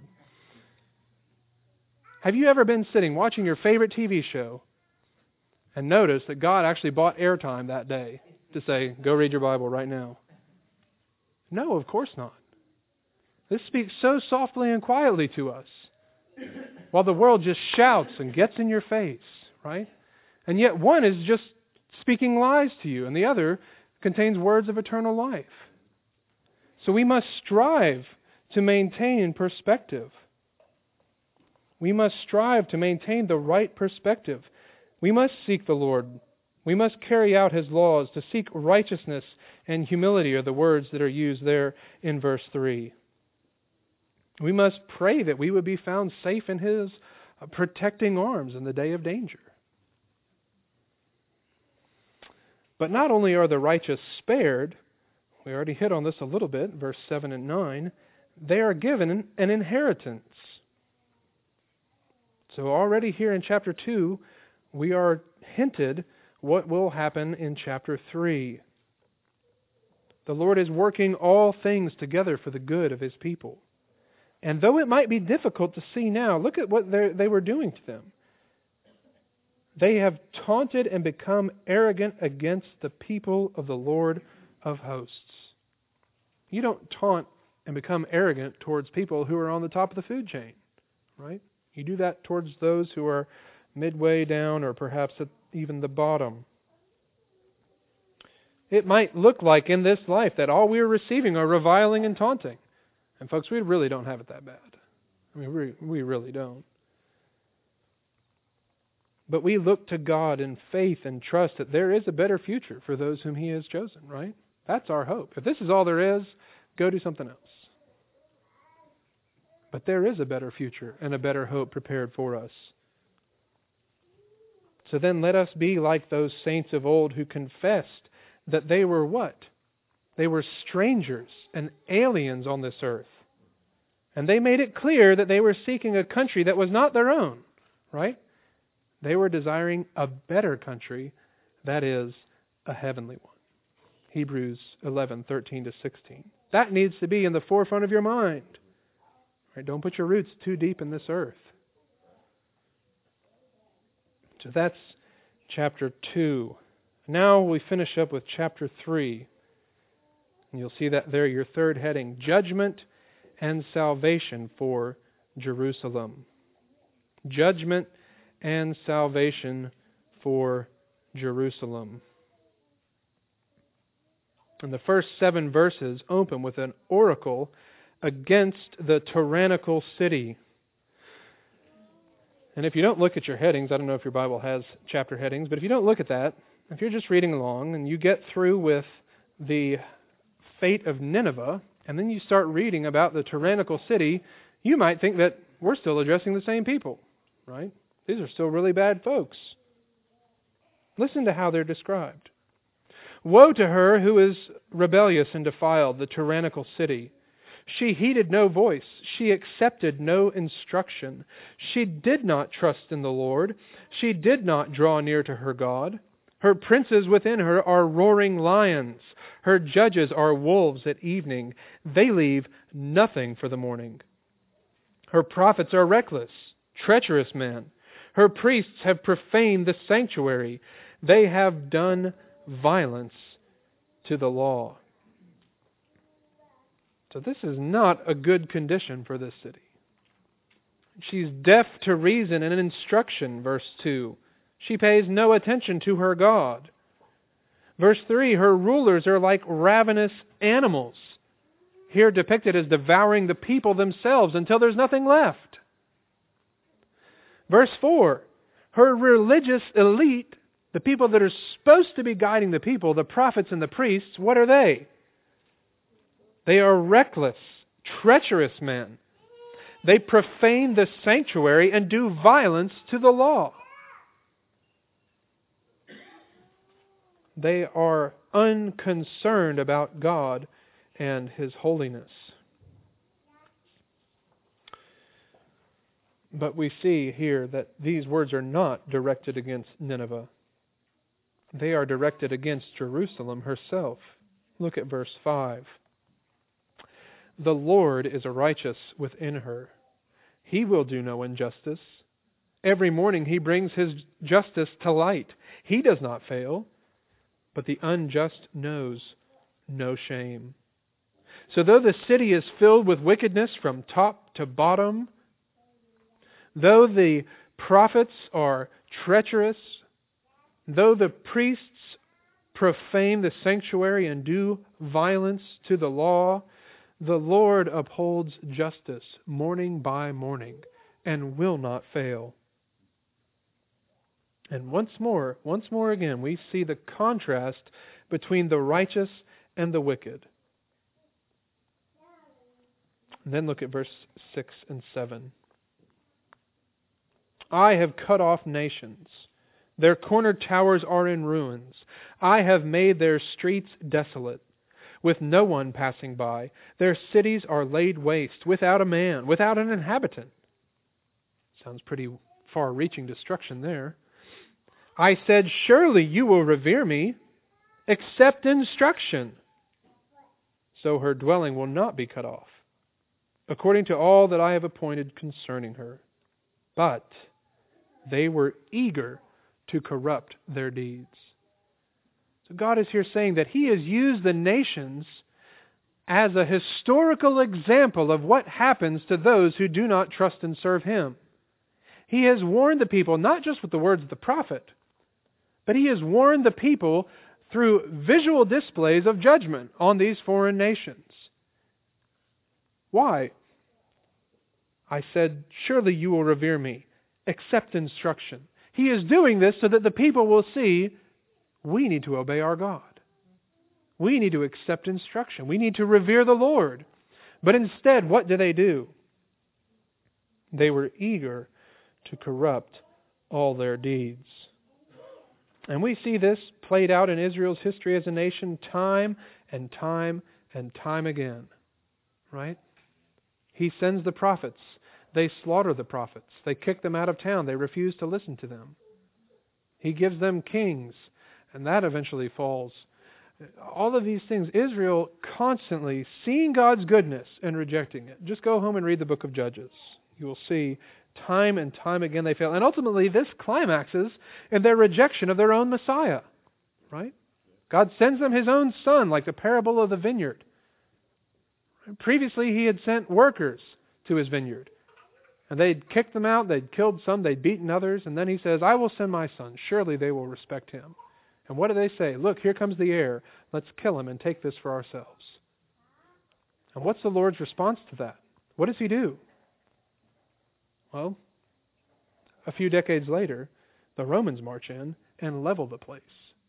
Have you ever been sitting watching your favorite T V show and noticed that God actually bought airtime that day to say, go read your Bible right now? No, of course not. This speaks so softly and quietly to us, while the world just shouts and gets in your face, right? And yet one is just speaking lies to you, and the other contains words of eternal life. So we must strive to maintain perspective. We must strive to maintain the right perspective. We must seek the Lord. We must carry out His laws. To seek righteousness and humility are the words that are used there in verse three. We must pray that we would be found safe in His protecting arms in the day of danger. But not only are the righteous spared, we already hit on this a little bit, verse seven and nine, they are given an inheritance. So already here in chapter two, we are hinted what will happen in chapter three. The Lord is working all things together for the good of His people. And though it might be difficult to see now, look at what they were doing to them. They have taunted and become arrogant against the people of the Lord of hosts. You don't taunt and become arrogant towards people who are on the top of the food chain, right? You do that towards those who are midway down or perhaps at even the bottom. It might look like in this life that all we are receiving are reviling and taunting. And folks, we really don't have it that bad. I mean, we, we really don't. But we look to God in faith and trust that there is a better future for those whom He has chosen, right? That's our hope. If this is all there is, go do something else. But there is a better future and a better hope prepared for us. So then let us be like those saints of old who confessed that they were what? They were strangers and aliens on this earth. And they made it clear that they were seeking a country that was not their own, right? They were desiring a better country, that is, a heavenly one. Hebrews eleven, thirteen to sixteen. That needs to be in the forefront of your mind. Right? Don't put your roots too deep in this earth. So that's chapter two. Now we finish up with chapter three. And you'll see that there, your third heading, Judgment and Salvation for Jerusalem. Judgment and salvation for Jerusalem. And the first seven verses open with an oracle against the tyrannical city. And if you don't look at your headings, I don't know if your Bible has chapter headings, but if you don't look at that, if you're just reading along and you get through with the fate of Nineveh, and then you start reading about the tyrannical city, you might think that we're still addressing the same people, right? These are still really bad folks. Listen to how they're described. Woe to her who is rebellious and defiled, the tyrannical city. She heeded no voice. She accepted no instruction. She did not trust in the Lord. She did not draw near to her God. Her princes within her are roaring lions. Her judges are wolves at evening. They leave nothing for the morning. Her prophets are reckless, treacherous men. Her priests have profaned the sanctuary. They have done violence to the law. So this is not a good condition for this city. She's deaf to reason and instruction, verse two. She pays no attention to her God. Verse three, her rulers are like ravenous animals, here depicted as devouring the people themselves until there's nothing left. Verse four, her religious elite, the people that are supposed to be guiding the people, the prophets and the priests, what are they? They are reckless, treacherous men. They profane the sanctuary and do violence to the law. They are unconcerned about God and His holiness. But we see here that these words are not directed against Nineveh. They are directed against Jerusalem herself. Look at verse five. The Lord is righteous within her. He will do no injustice. Every morning He brings His justice to light. He does not fail, but the unjust knows no shame. So though the city is filled with wickedness from top to bottom, though the prophets are treacherous, though the priests profane the sanctuary and do violence to the law, the Lord upholds justice morning by morning and will not fail. And once more, once more again, we see the contrast between the righteous and the wicked. And then look at verse six and seven. I have cut off nations. Their cornered towers are in ruins. I have made their streets desolate, with no one passing by. Their cities are laid waste, without a man, without an inhabitant. Sounds pretty far-reaching destruction there. I said, surely you will revere me. Accept instruction. So her dwelling will not be cut off, according to all that I have appointed concerning her. But they were eager to corrupt their deeds. So God is here saying that He has used the nations as a historical example of what happens to those who do not trust and serve Him. He has warned the people, not just with the words of the prophet, but He has warned the people through visual displays of judgment on these foreign nations. Why? I said, surely you will revere me. Accept instruction. He is doing this so that the people will see we need to obey our God. We need to accept instruction. We need to revere the Lord. But instead, what do they do? They were eager to corrupt all their deeds. And we see this played out in Israel's history as a nation time and time and time again. Right? He sends the prophets. They slaughter the prophets. They kick them out of town. They refuse to listen to them. He gives them kings, and that eventually falls. All of these things, Israel constantly seeing God's goodness and rejecting it. Just go home and read the book of Judges. You will see time and time again they fail. And ultimately this climaxes in their rejection of their own Messiah. Right? God sends them His own Son, like the parable of the vineyard. Previously He had sent workers to His vineyard. And they'd kicked them out, they'd killed some, they'd beaten others, and then he says, I will send my son. Surely they will respect him. And what do they say? Look, here comes the heir. Let's kill him and take this for ourselves. And what's the Lord's response to that? What does he do? Well, a few decades later, the Romans march in and level the place.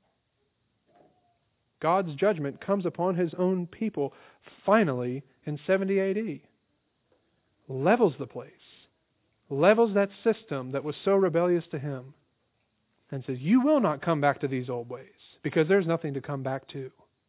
God's judgment comes upon his own people finally in seventy A D. Levels the place. Levels that system that was so rebellious to him. And says, you will not come back to these old ways because there's nothing to come back to.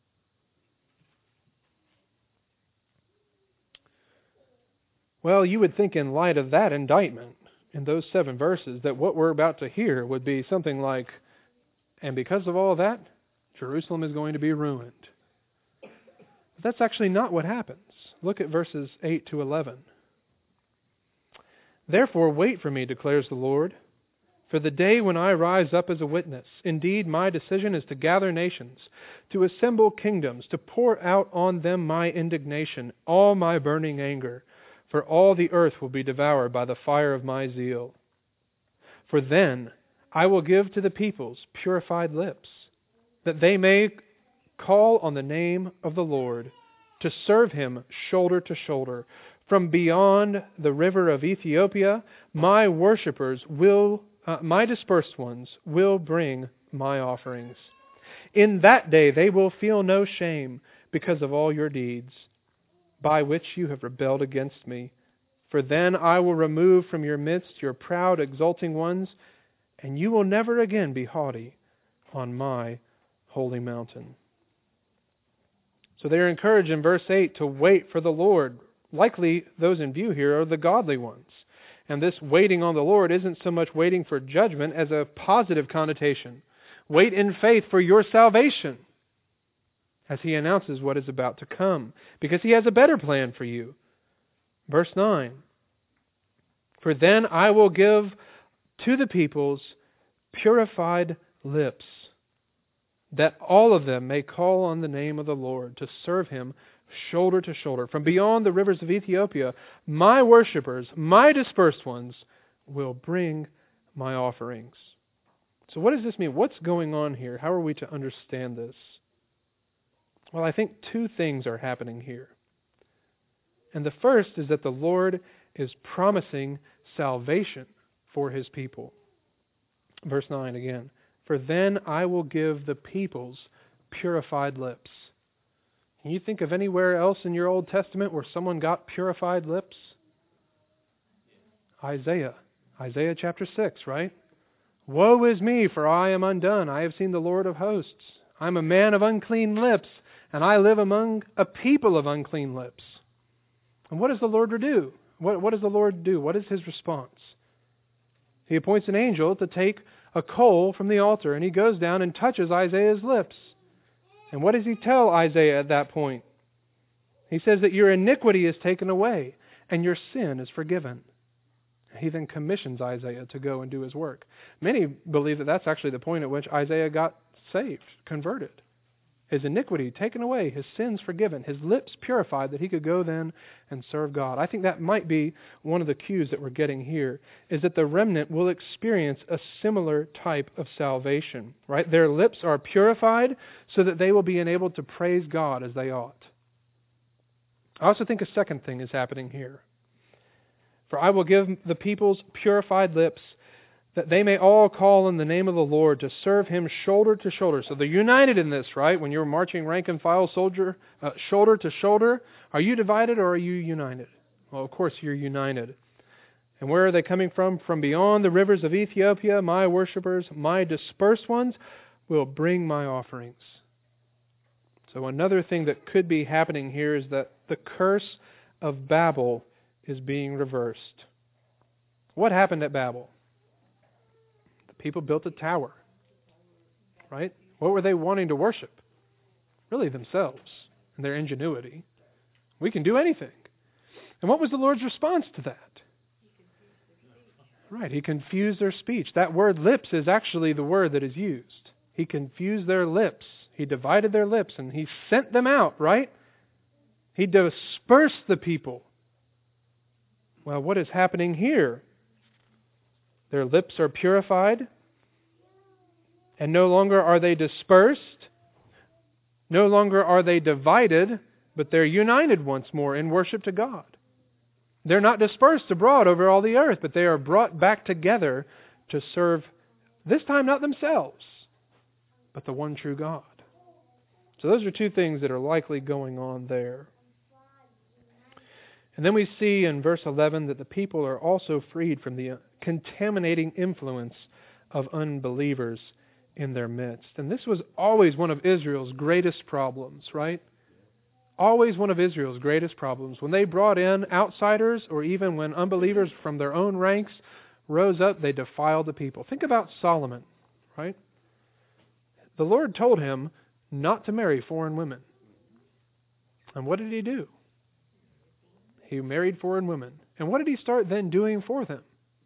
Well, you would think in light of that indictment in those seven verses that what we're about to hear would be something like, and because of all that, Jerusalem is going to be ruined. But that's actually not what happens. Look at verses eight to eleven. Therefore wait for me, declares the Lord, for the day when I rise up as a witness. Indeed, my decision is to gather nations, to assemble kingdoms, to pour out on them my indignation, all my burning anger, for all the earth will be devoured by the fire of my zeal. For then I will give to the peoples purified lips, that they may call on the name of the Lord, to serve him shoulder to shoulder. From beyond the river of Ethiopia, my worshippers will, uh, my dispersed ones will bring my offerings. In that day they will feel no shame because of all your deeds, by which you have rebelled against me. For then I will remove from your midst your proud, exulting ones, and you will never again be haughty on my holy mountain. So they are encouraged in verse eight to wait for the Lord. Likely those in view here are the godly ones. And this waiting on the Lord isn't so much waiting for judgment as a positive connotation. Wait in faith for your salvation, as he announces what is about to come, because he has a better plan for you. Verse nine, for then I will give to the peoples purified lips, that all of them may call on the name of the Lord, to serve him shoulder to shoulder. From beyond the rivers of Ethiopia, my worshippers, my dispersed ones, will bring my offerings. So what does this mean? What's going on here? How are we to understand this? Well, I think two things are happening here. And the first is that the Lord is promising salvation for his people. Verse nine again. For then I will give the peoples purified lips. Can you think of anywhere else in your Old Testament where someone got purified lips? Isaiah. Isaiah chapter six, right? Woe is me, for I am undone. I have seen the Lord of hosts. I am a man of unclean lips, and I live among a people of unclean lips. And what does the Lord do? What, what does the Lord do? What is his response? He appoints an angel to take a coal from the altar, and he goes down and touches Isaiah's lips. And what does he tell Isaiah at that point? He says that your iniquity is taken away, and your sin is forgiven. He then commissions Isaiah to go and do his work. Many believe that that's actually the point at which Isaiah got saved, converted. His iniquity taken away, his sins forgiven, his lips purified, that he could go then and serve God. I think that might be one of the cues that we're getting here, is that the remnant will experience a similar type of salvation, right? Their lips are purified so that they will be enabled to praise God as they ought. I also think a second thing is happening here. For I will give the peoples purified lips, that they may all call on the name of the Lord, to serve him shoulder to shoulder. So they're united in this, right? When you're marching rank and file soldier, uh, shoulder to shoulder, are you divided or are you united? Well, of course you're united. And where are they coming from? From beyond the rivers of Ethiopia, my worshippers, my dispersed ones, will bring my offerings. So another thing that could be happening here is that the curse of Babel is being reversed. What happened at Babel? People built a tower, right? What were they wanting to worship? Really themselves and their ingenuity. We can do anything. And what was the Lord's response to that? Right, he confused their speech. That word lips is actually the word that is used. He confused their lips. He divided their lips and he sent them out, right? He dispersed the people. Well, what is happening here? Their lips are purified, and no longer are they dispersed. No longer are they divided, but they're united once more in worship to God. They're not dispersed abroad over all the earth, but they are brought back together to serve, this time not themselves, but the one true God. So those are two things that are likely going on there. And then we see in verse eleven that the people are also freed from the contaminating influence of unbelievers in their midst. And this was always one of Israel's greatest problems, right? Always one of Israel's greatest problems. When they brought in outsiders, or even when unbelievers from their own ranks rose up, they defiled the people. Think about Solomon, right? The Lord told him not to marry foreign women. And what did he do? He married foreign women. And what did he start then doing for them?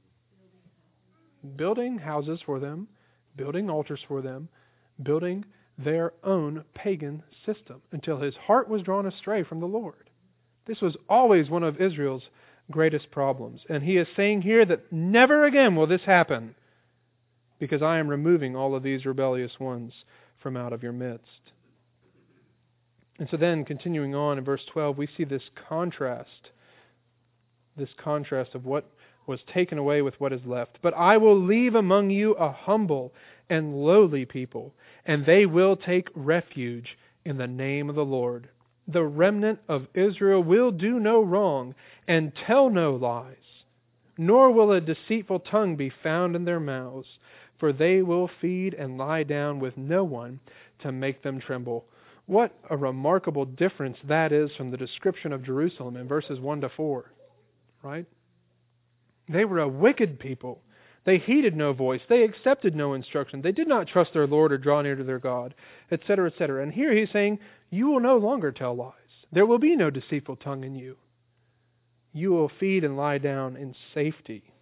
Building houses for them, building altars for them, building their own pagan system until his heart was drawn astray from the Lord. This was always one of Israel's greatest problems. And he is saying here that never again will this happen, because I am removing all of these rebellious ones from out of your midst. And so then, continuing on in verse twelve, we see this contrast, this contrast of what was taken away with what is left. But I will leave among you a humble and lowly people, and they will take refuge in the name of the Lord. The remnant of Israel will do no wrong and tell no lies, nor will a deceitful tongue be found in their mouths, for they will feed and lie down with no one to make them tremble. What a remarkable difference that is from the description of Jerusalem in verses one to four, right? They were a wicked people. They heeded no voice. They accepted no instruction. They did not trust their Lord or draw near to their God, et cetera, et cetera. And here he's saying, you will no longer tell lies. There will be no deceitful tongue in you. You will feed and lie down in safety.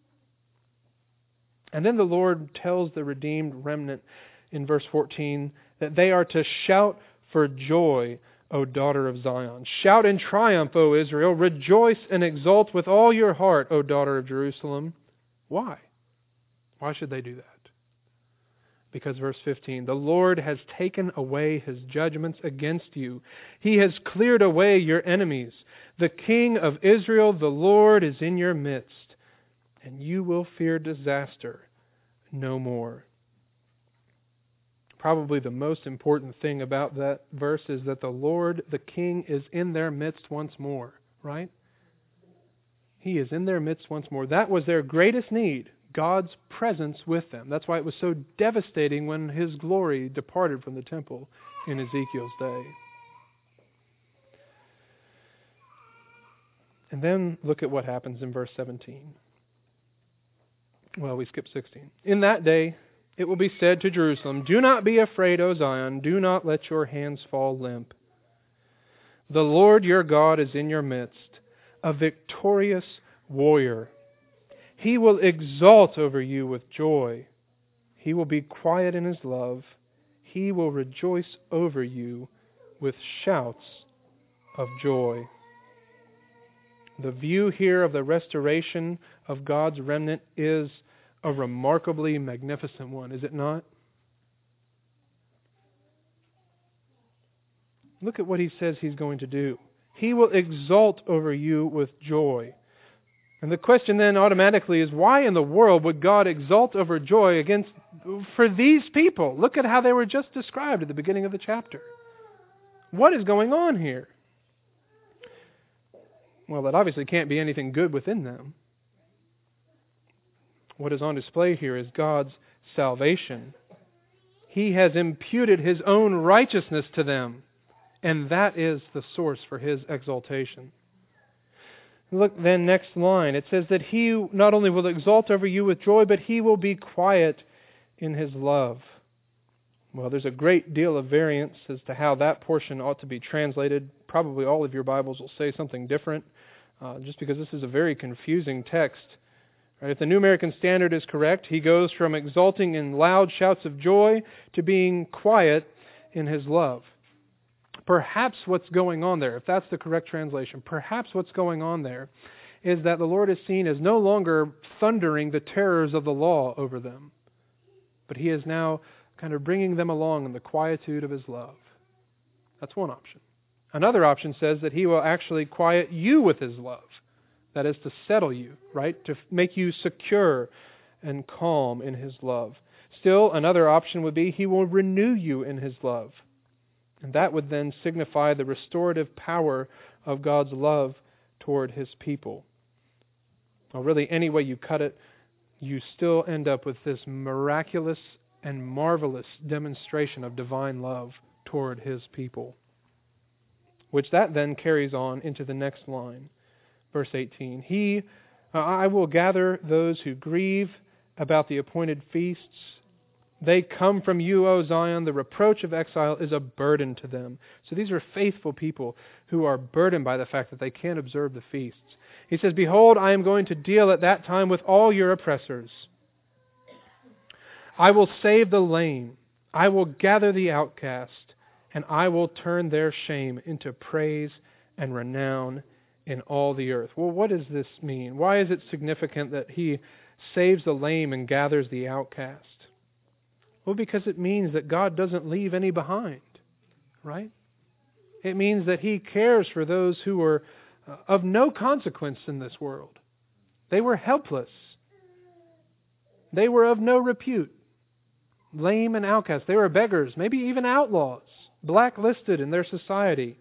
And then the Lord tells the redeemed remnant in verse fourteen that they are to shout for joy, O daughter of Zion. Shout in triumph, O Israel. Rejoice and exult with all your heart, O daughter of Jerusalem. Why? Why should they do that? Because verse fifteen, the Lord has taken away his judgments against you. He has cleared away your enemies. The King of Israel, the Lord, is in your midst, and you will fear disaster no more. Probably the most important thing about that verse is that the Lord, the King, is in their midst once more, right? He is in their midst once more. That was their greatest need, God's presence with them. That's why it was so devastating when his glory departed from the temple in Ezekiel's day. And then look at what happens in verse seventeen. Well, we skip sixteen. In that day it will be said to Jerusalem, do not be afraid, O Zion. Do not let your hands fall limp. The Lord your God is in your midst, a victorious warrior. He will exult over you with joy. He will be quiet in his love. He will rejoice over you with shouts of joy. The view here of the restoration of God's remnant is a remarkably magnificent one, is it not? Look at what he says he's going to do. He will exult over you with joy. And the question then automatically is, why in the world would God exult over joy against for these people? Look at how they were just described at the beginning of the chapter. What is going on here? Well, it obviously can't be anything good within them. What is on display here is God's salvation. He has imputed his own righteousness to them, and that is the source for his exaltation. Look then, next line. It says that he not only will exult over you with joy, but he will be quiet in his love. Well, there's a great deal of variance as to how that portion ought to be translated. Probably all of your Bibles will say something different, uh, just because this is a very confusing text. Right? If the New American Standard is correct, he goes from exulting in loud shouts of joy to being quiet in his love. Perhaps what's going on there, if that's the correct translation, perhaps what's going on there is that the Lord is seen as no longer thundering the terrors of the law over them, but He is now kind of bringing them along in the quietude of His love. That's one option. Another option says that He will actually quiet you with His love. That is to settle you, right? To make you secure and calm in His love. Still, another option would be He will renew you in His love. And that would then signify the restorative power of God's love toward His people. Well, really, any way you cut it, you still end up with this miraculous and marvelous demonstration of divine love toward His people. Which that then carries on into the next line, verse eighteen. He, uh, I will gather those who grieve about the appointed feasts. They come from you, O Zion. The reproach of exile is a burden to them. So these are faithful people who are burdened by the fact that they can't observe the feasts. He says, behold, I am going to deal at that time with all your oppressors. I will save the lame. I will gather the outcast. And I will turn their shame into praise and renown in all the earth. Well, what does this mean? Why is it significant that He saves the lame and gathers the outcast? Well, because it means that God doesn't leave any behind, right? It means that He cares for those who are of no consequence in this world. They were helpless. They were of no repute. Lame and outcast. They were beggars, maybe even outlaws. Blacklisted in their society.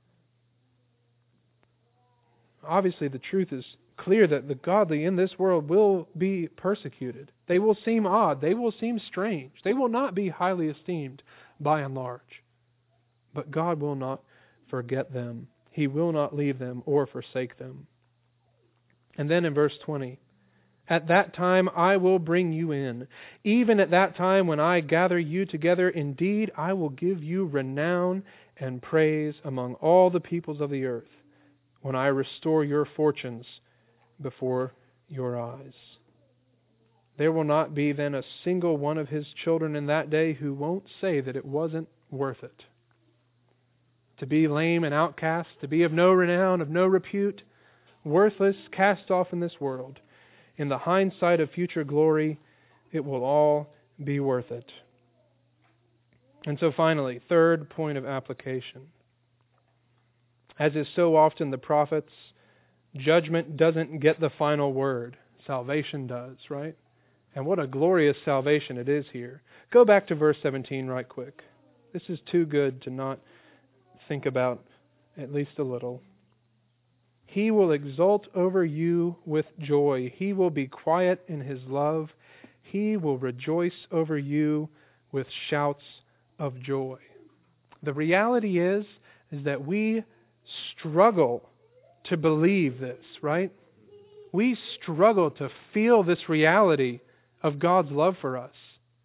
Obviously, the truth is clear that the godly in this world will be persecuted. They will seem odd. They will seem strange. They will not be highly esteemed by and large. But God will not forget them. He will not leave them or forsake them. And then in verse twenty, at that time I will bring you in. Even at that time when I gather you together, indeed I will give you renown and praise among all the peoples of the earth, when I restore your fortunes before your eyes. There will not be then a single one of His children in that day who won't say that it wasn't worth it. To be lame and outcast, to be of no renown, of no repute, worthless, cast off in this world. In the hindsight of future glory, it will all be worth it. And so finally, third point of application. As is so often the prophets, judgment doesn't get the final word. Salvation does, right? And what a glorious salvation it is here. Go back to verse seventeen right quick. This is too good to not think about at least a little. He will exult over you with joy. He will be quiet in His love. He will rejoice over you with shouts of joy. The reality is, is that we struggle to believe this, right? We struggle to feel this reality of God's love for us.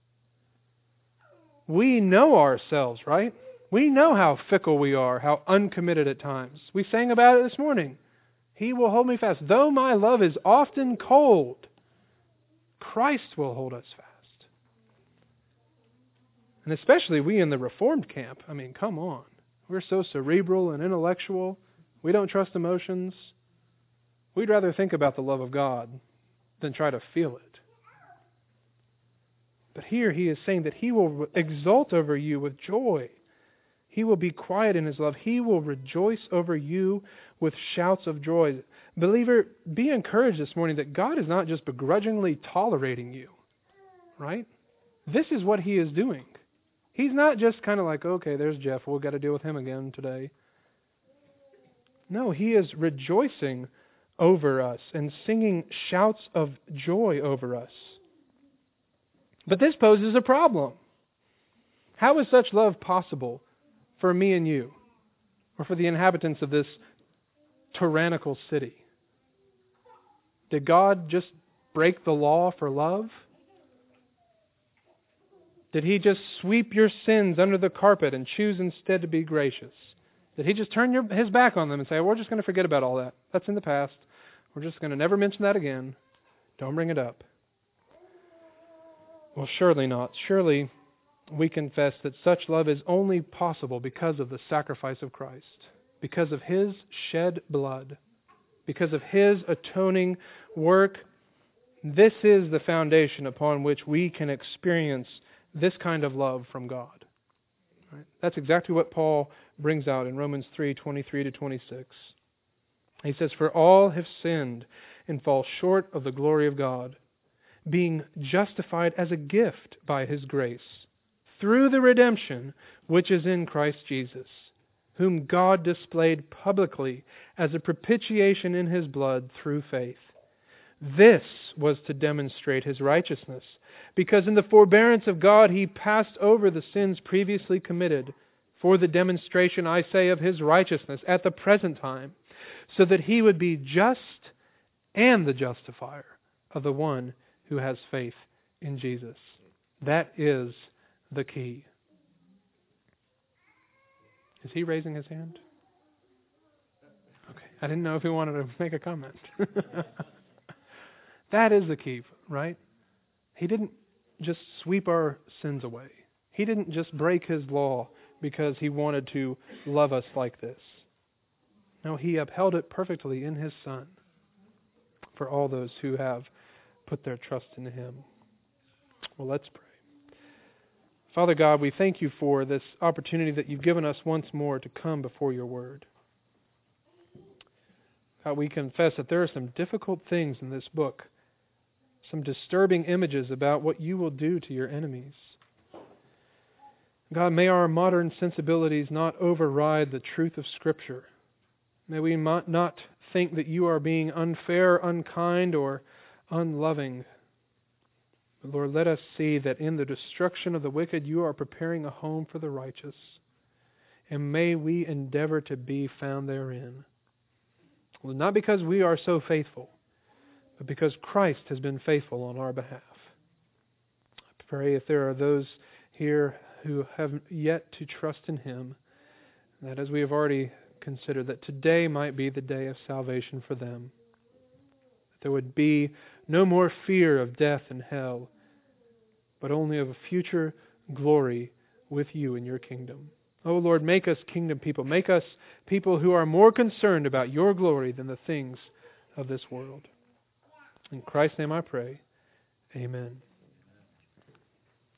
We know ourselves, right? We know how fickle we are, how uncommitted at times. We sang about it this morning. He will hold me fast. Though my love is often cold, Christ will hold us fast. And especially we in the Reformed camp. I mean, come on. We're so cerebral and intellectual. We don't trust emotions. We'd rather think about the love of God than try to feel it. But here He is saying that He will exult over you with joy. He will be quiet in His love. He will rejoice over you with shouts of joy. Believer, be encouraged this morning that God is not just begrudgingly tolerating you, right? This is what He is doing. He's not just kind of like, okay, there's Jeff. We've got to deal with him again today. No, He is rejoicing over us and singing shouts of joy over us. But this poses a problem. How is such love possible for me and you, or for the inhabitants of this tyrannical city? Did God just break the law for love? Did He just sweep your sins under the carpet and choose instead to be gracious? Did He just turn your, His back on them and say, we're just going to forget about all that. That's in the past. We're just going to never mention that again. Don't bring it up. Well, surely not. Surely we confess that such love is only possible because of the sacrifice of Christ, because of His shed blood, because of His atoning work. This is the foundation upon which we can experience this kind of love from God. Right? That's exactly what Paul brings out in Romans three, twenty-three to twenty-six. He says, "For all have sinned and fall short of the glory of God, being justified as a gift by His grace, through the redemption which is in Christ Jesus, whom God displayed publicly as a propitiation in His blood through faith. This was to demonstrate His righteousness, because in the forbearance of God He passed over the sins previously committed, for the demonstration, I say, of His righteousness at the present time, so that He would be just and the justifier of the one who has faith in Jesus." That is the key. Is he raising his hand? Okay. I didn't know if he wanted to make a comment. That is the key, right? He didn't just sweep our sins away. He didn't just break His law because He wanted to love us like this. No, He upheld it perfectly in His Son for all those who have put their trust in Him. Well, let's pray. Father God, we thank You for this opportunity that You've given us once more to come before Your Word. God, we confess that there are some difficult things in this book, some disturbing images about what You will do to Your enemies. God, may our modern sensibilities not override the truth of Scripture. May we not think that You are being unfair, unkind, or unloving. But Lord, let us see that in the destruction of the wicked, You are preparing a home for the righteous. And may we endeavor to be found therein. Well, not because we are so faithful, but because Christ has been faithful on our behalf. I pray if there are those here who have yet to trust in Him, that as we have already considered, that today might be the day of salvation for them. That there would be no more fear of death and hell, but only of a future glory with You in Your kingdom. Oh Lord, make us kingdom people. Make us people who are more concerned about Your glory than the things of this world. In Christ's name I pray. Amen.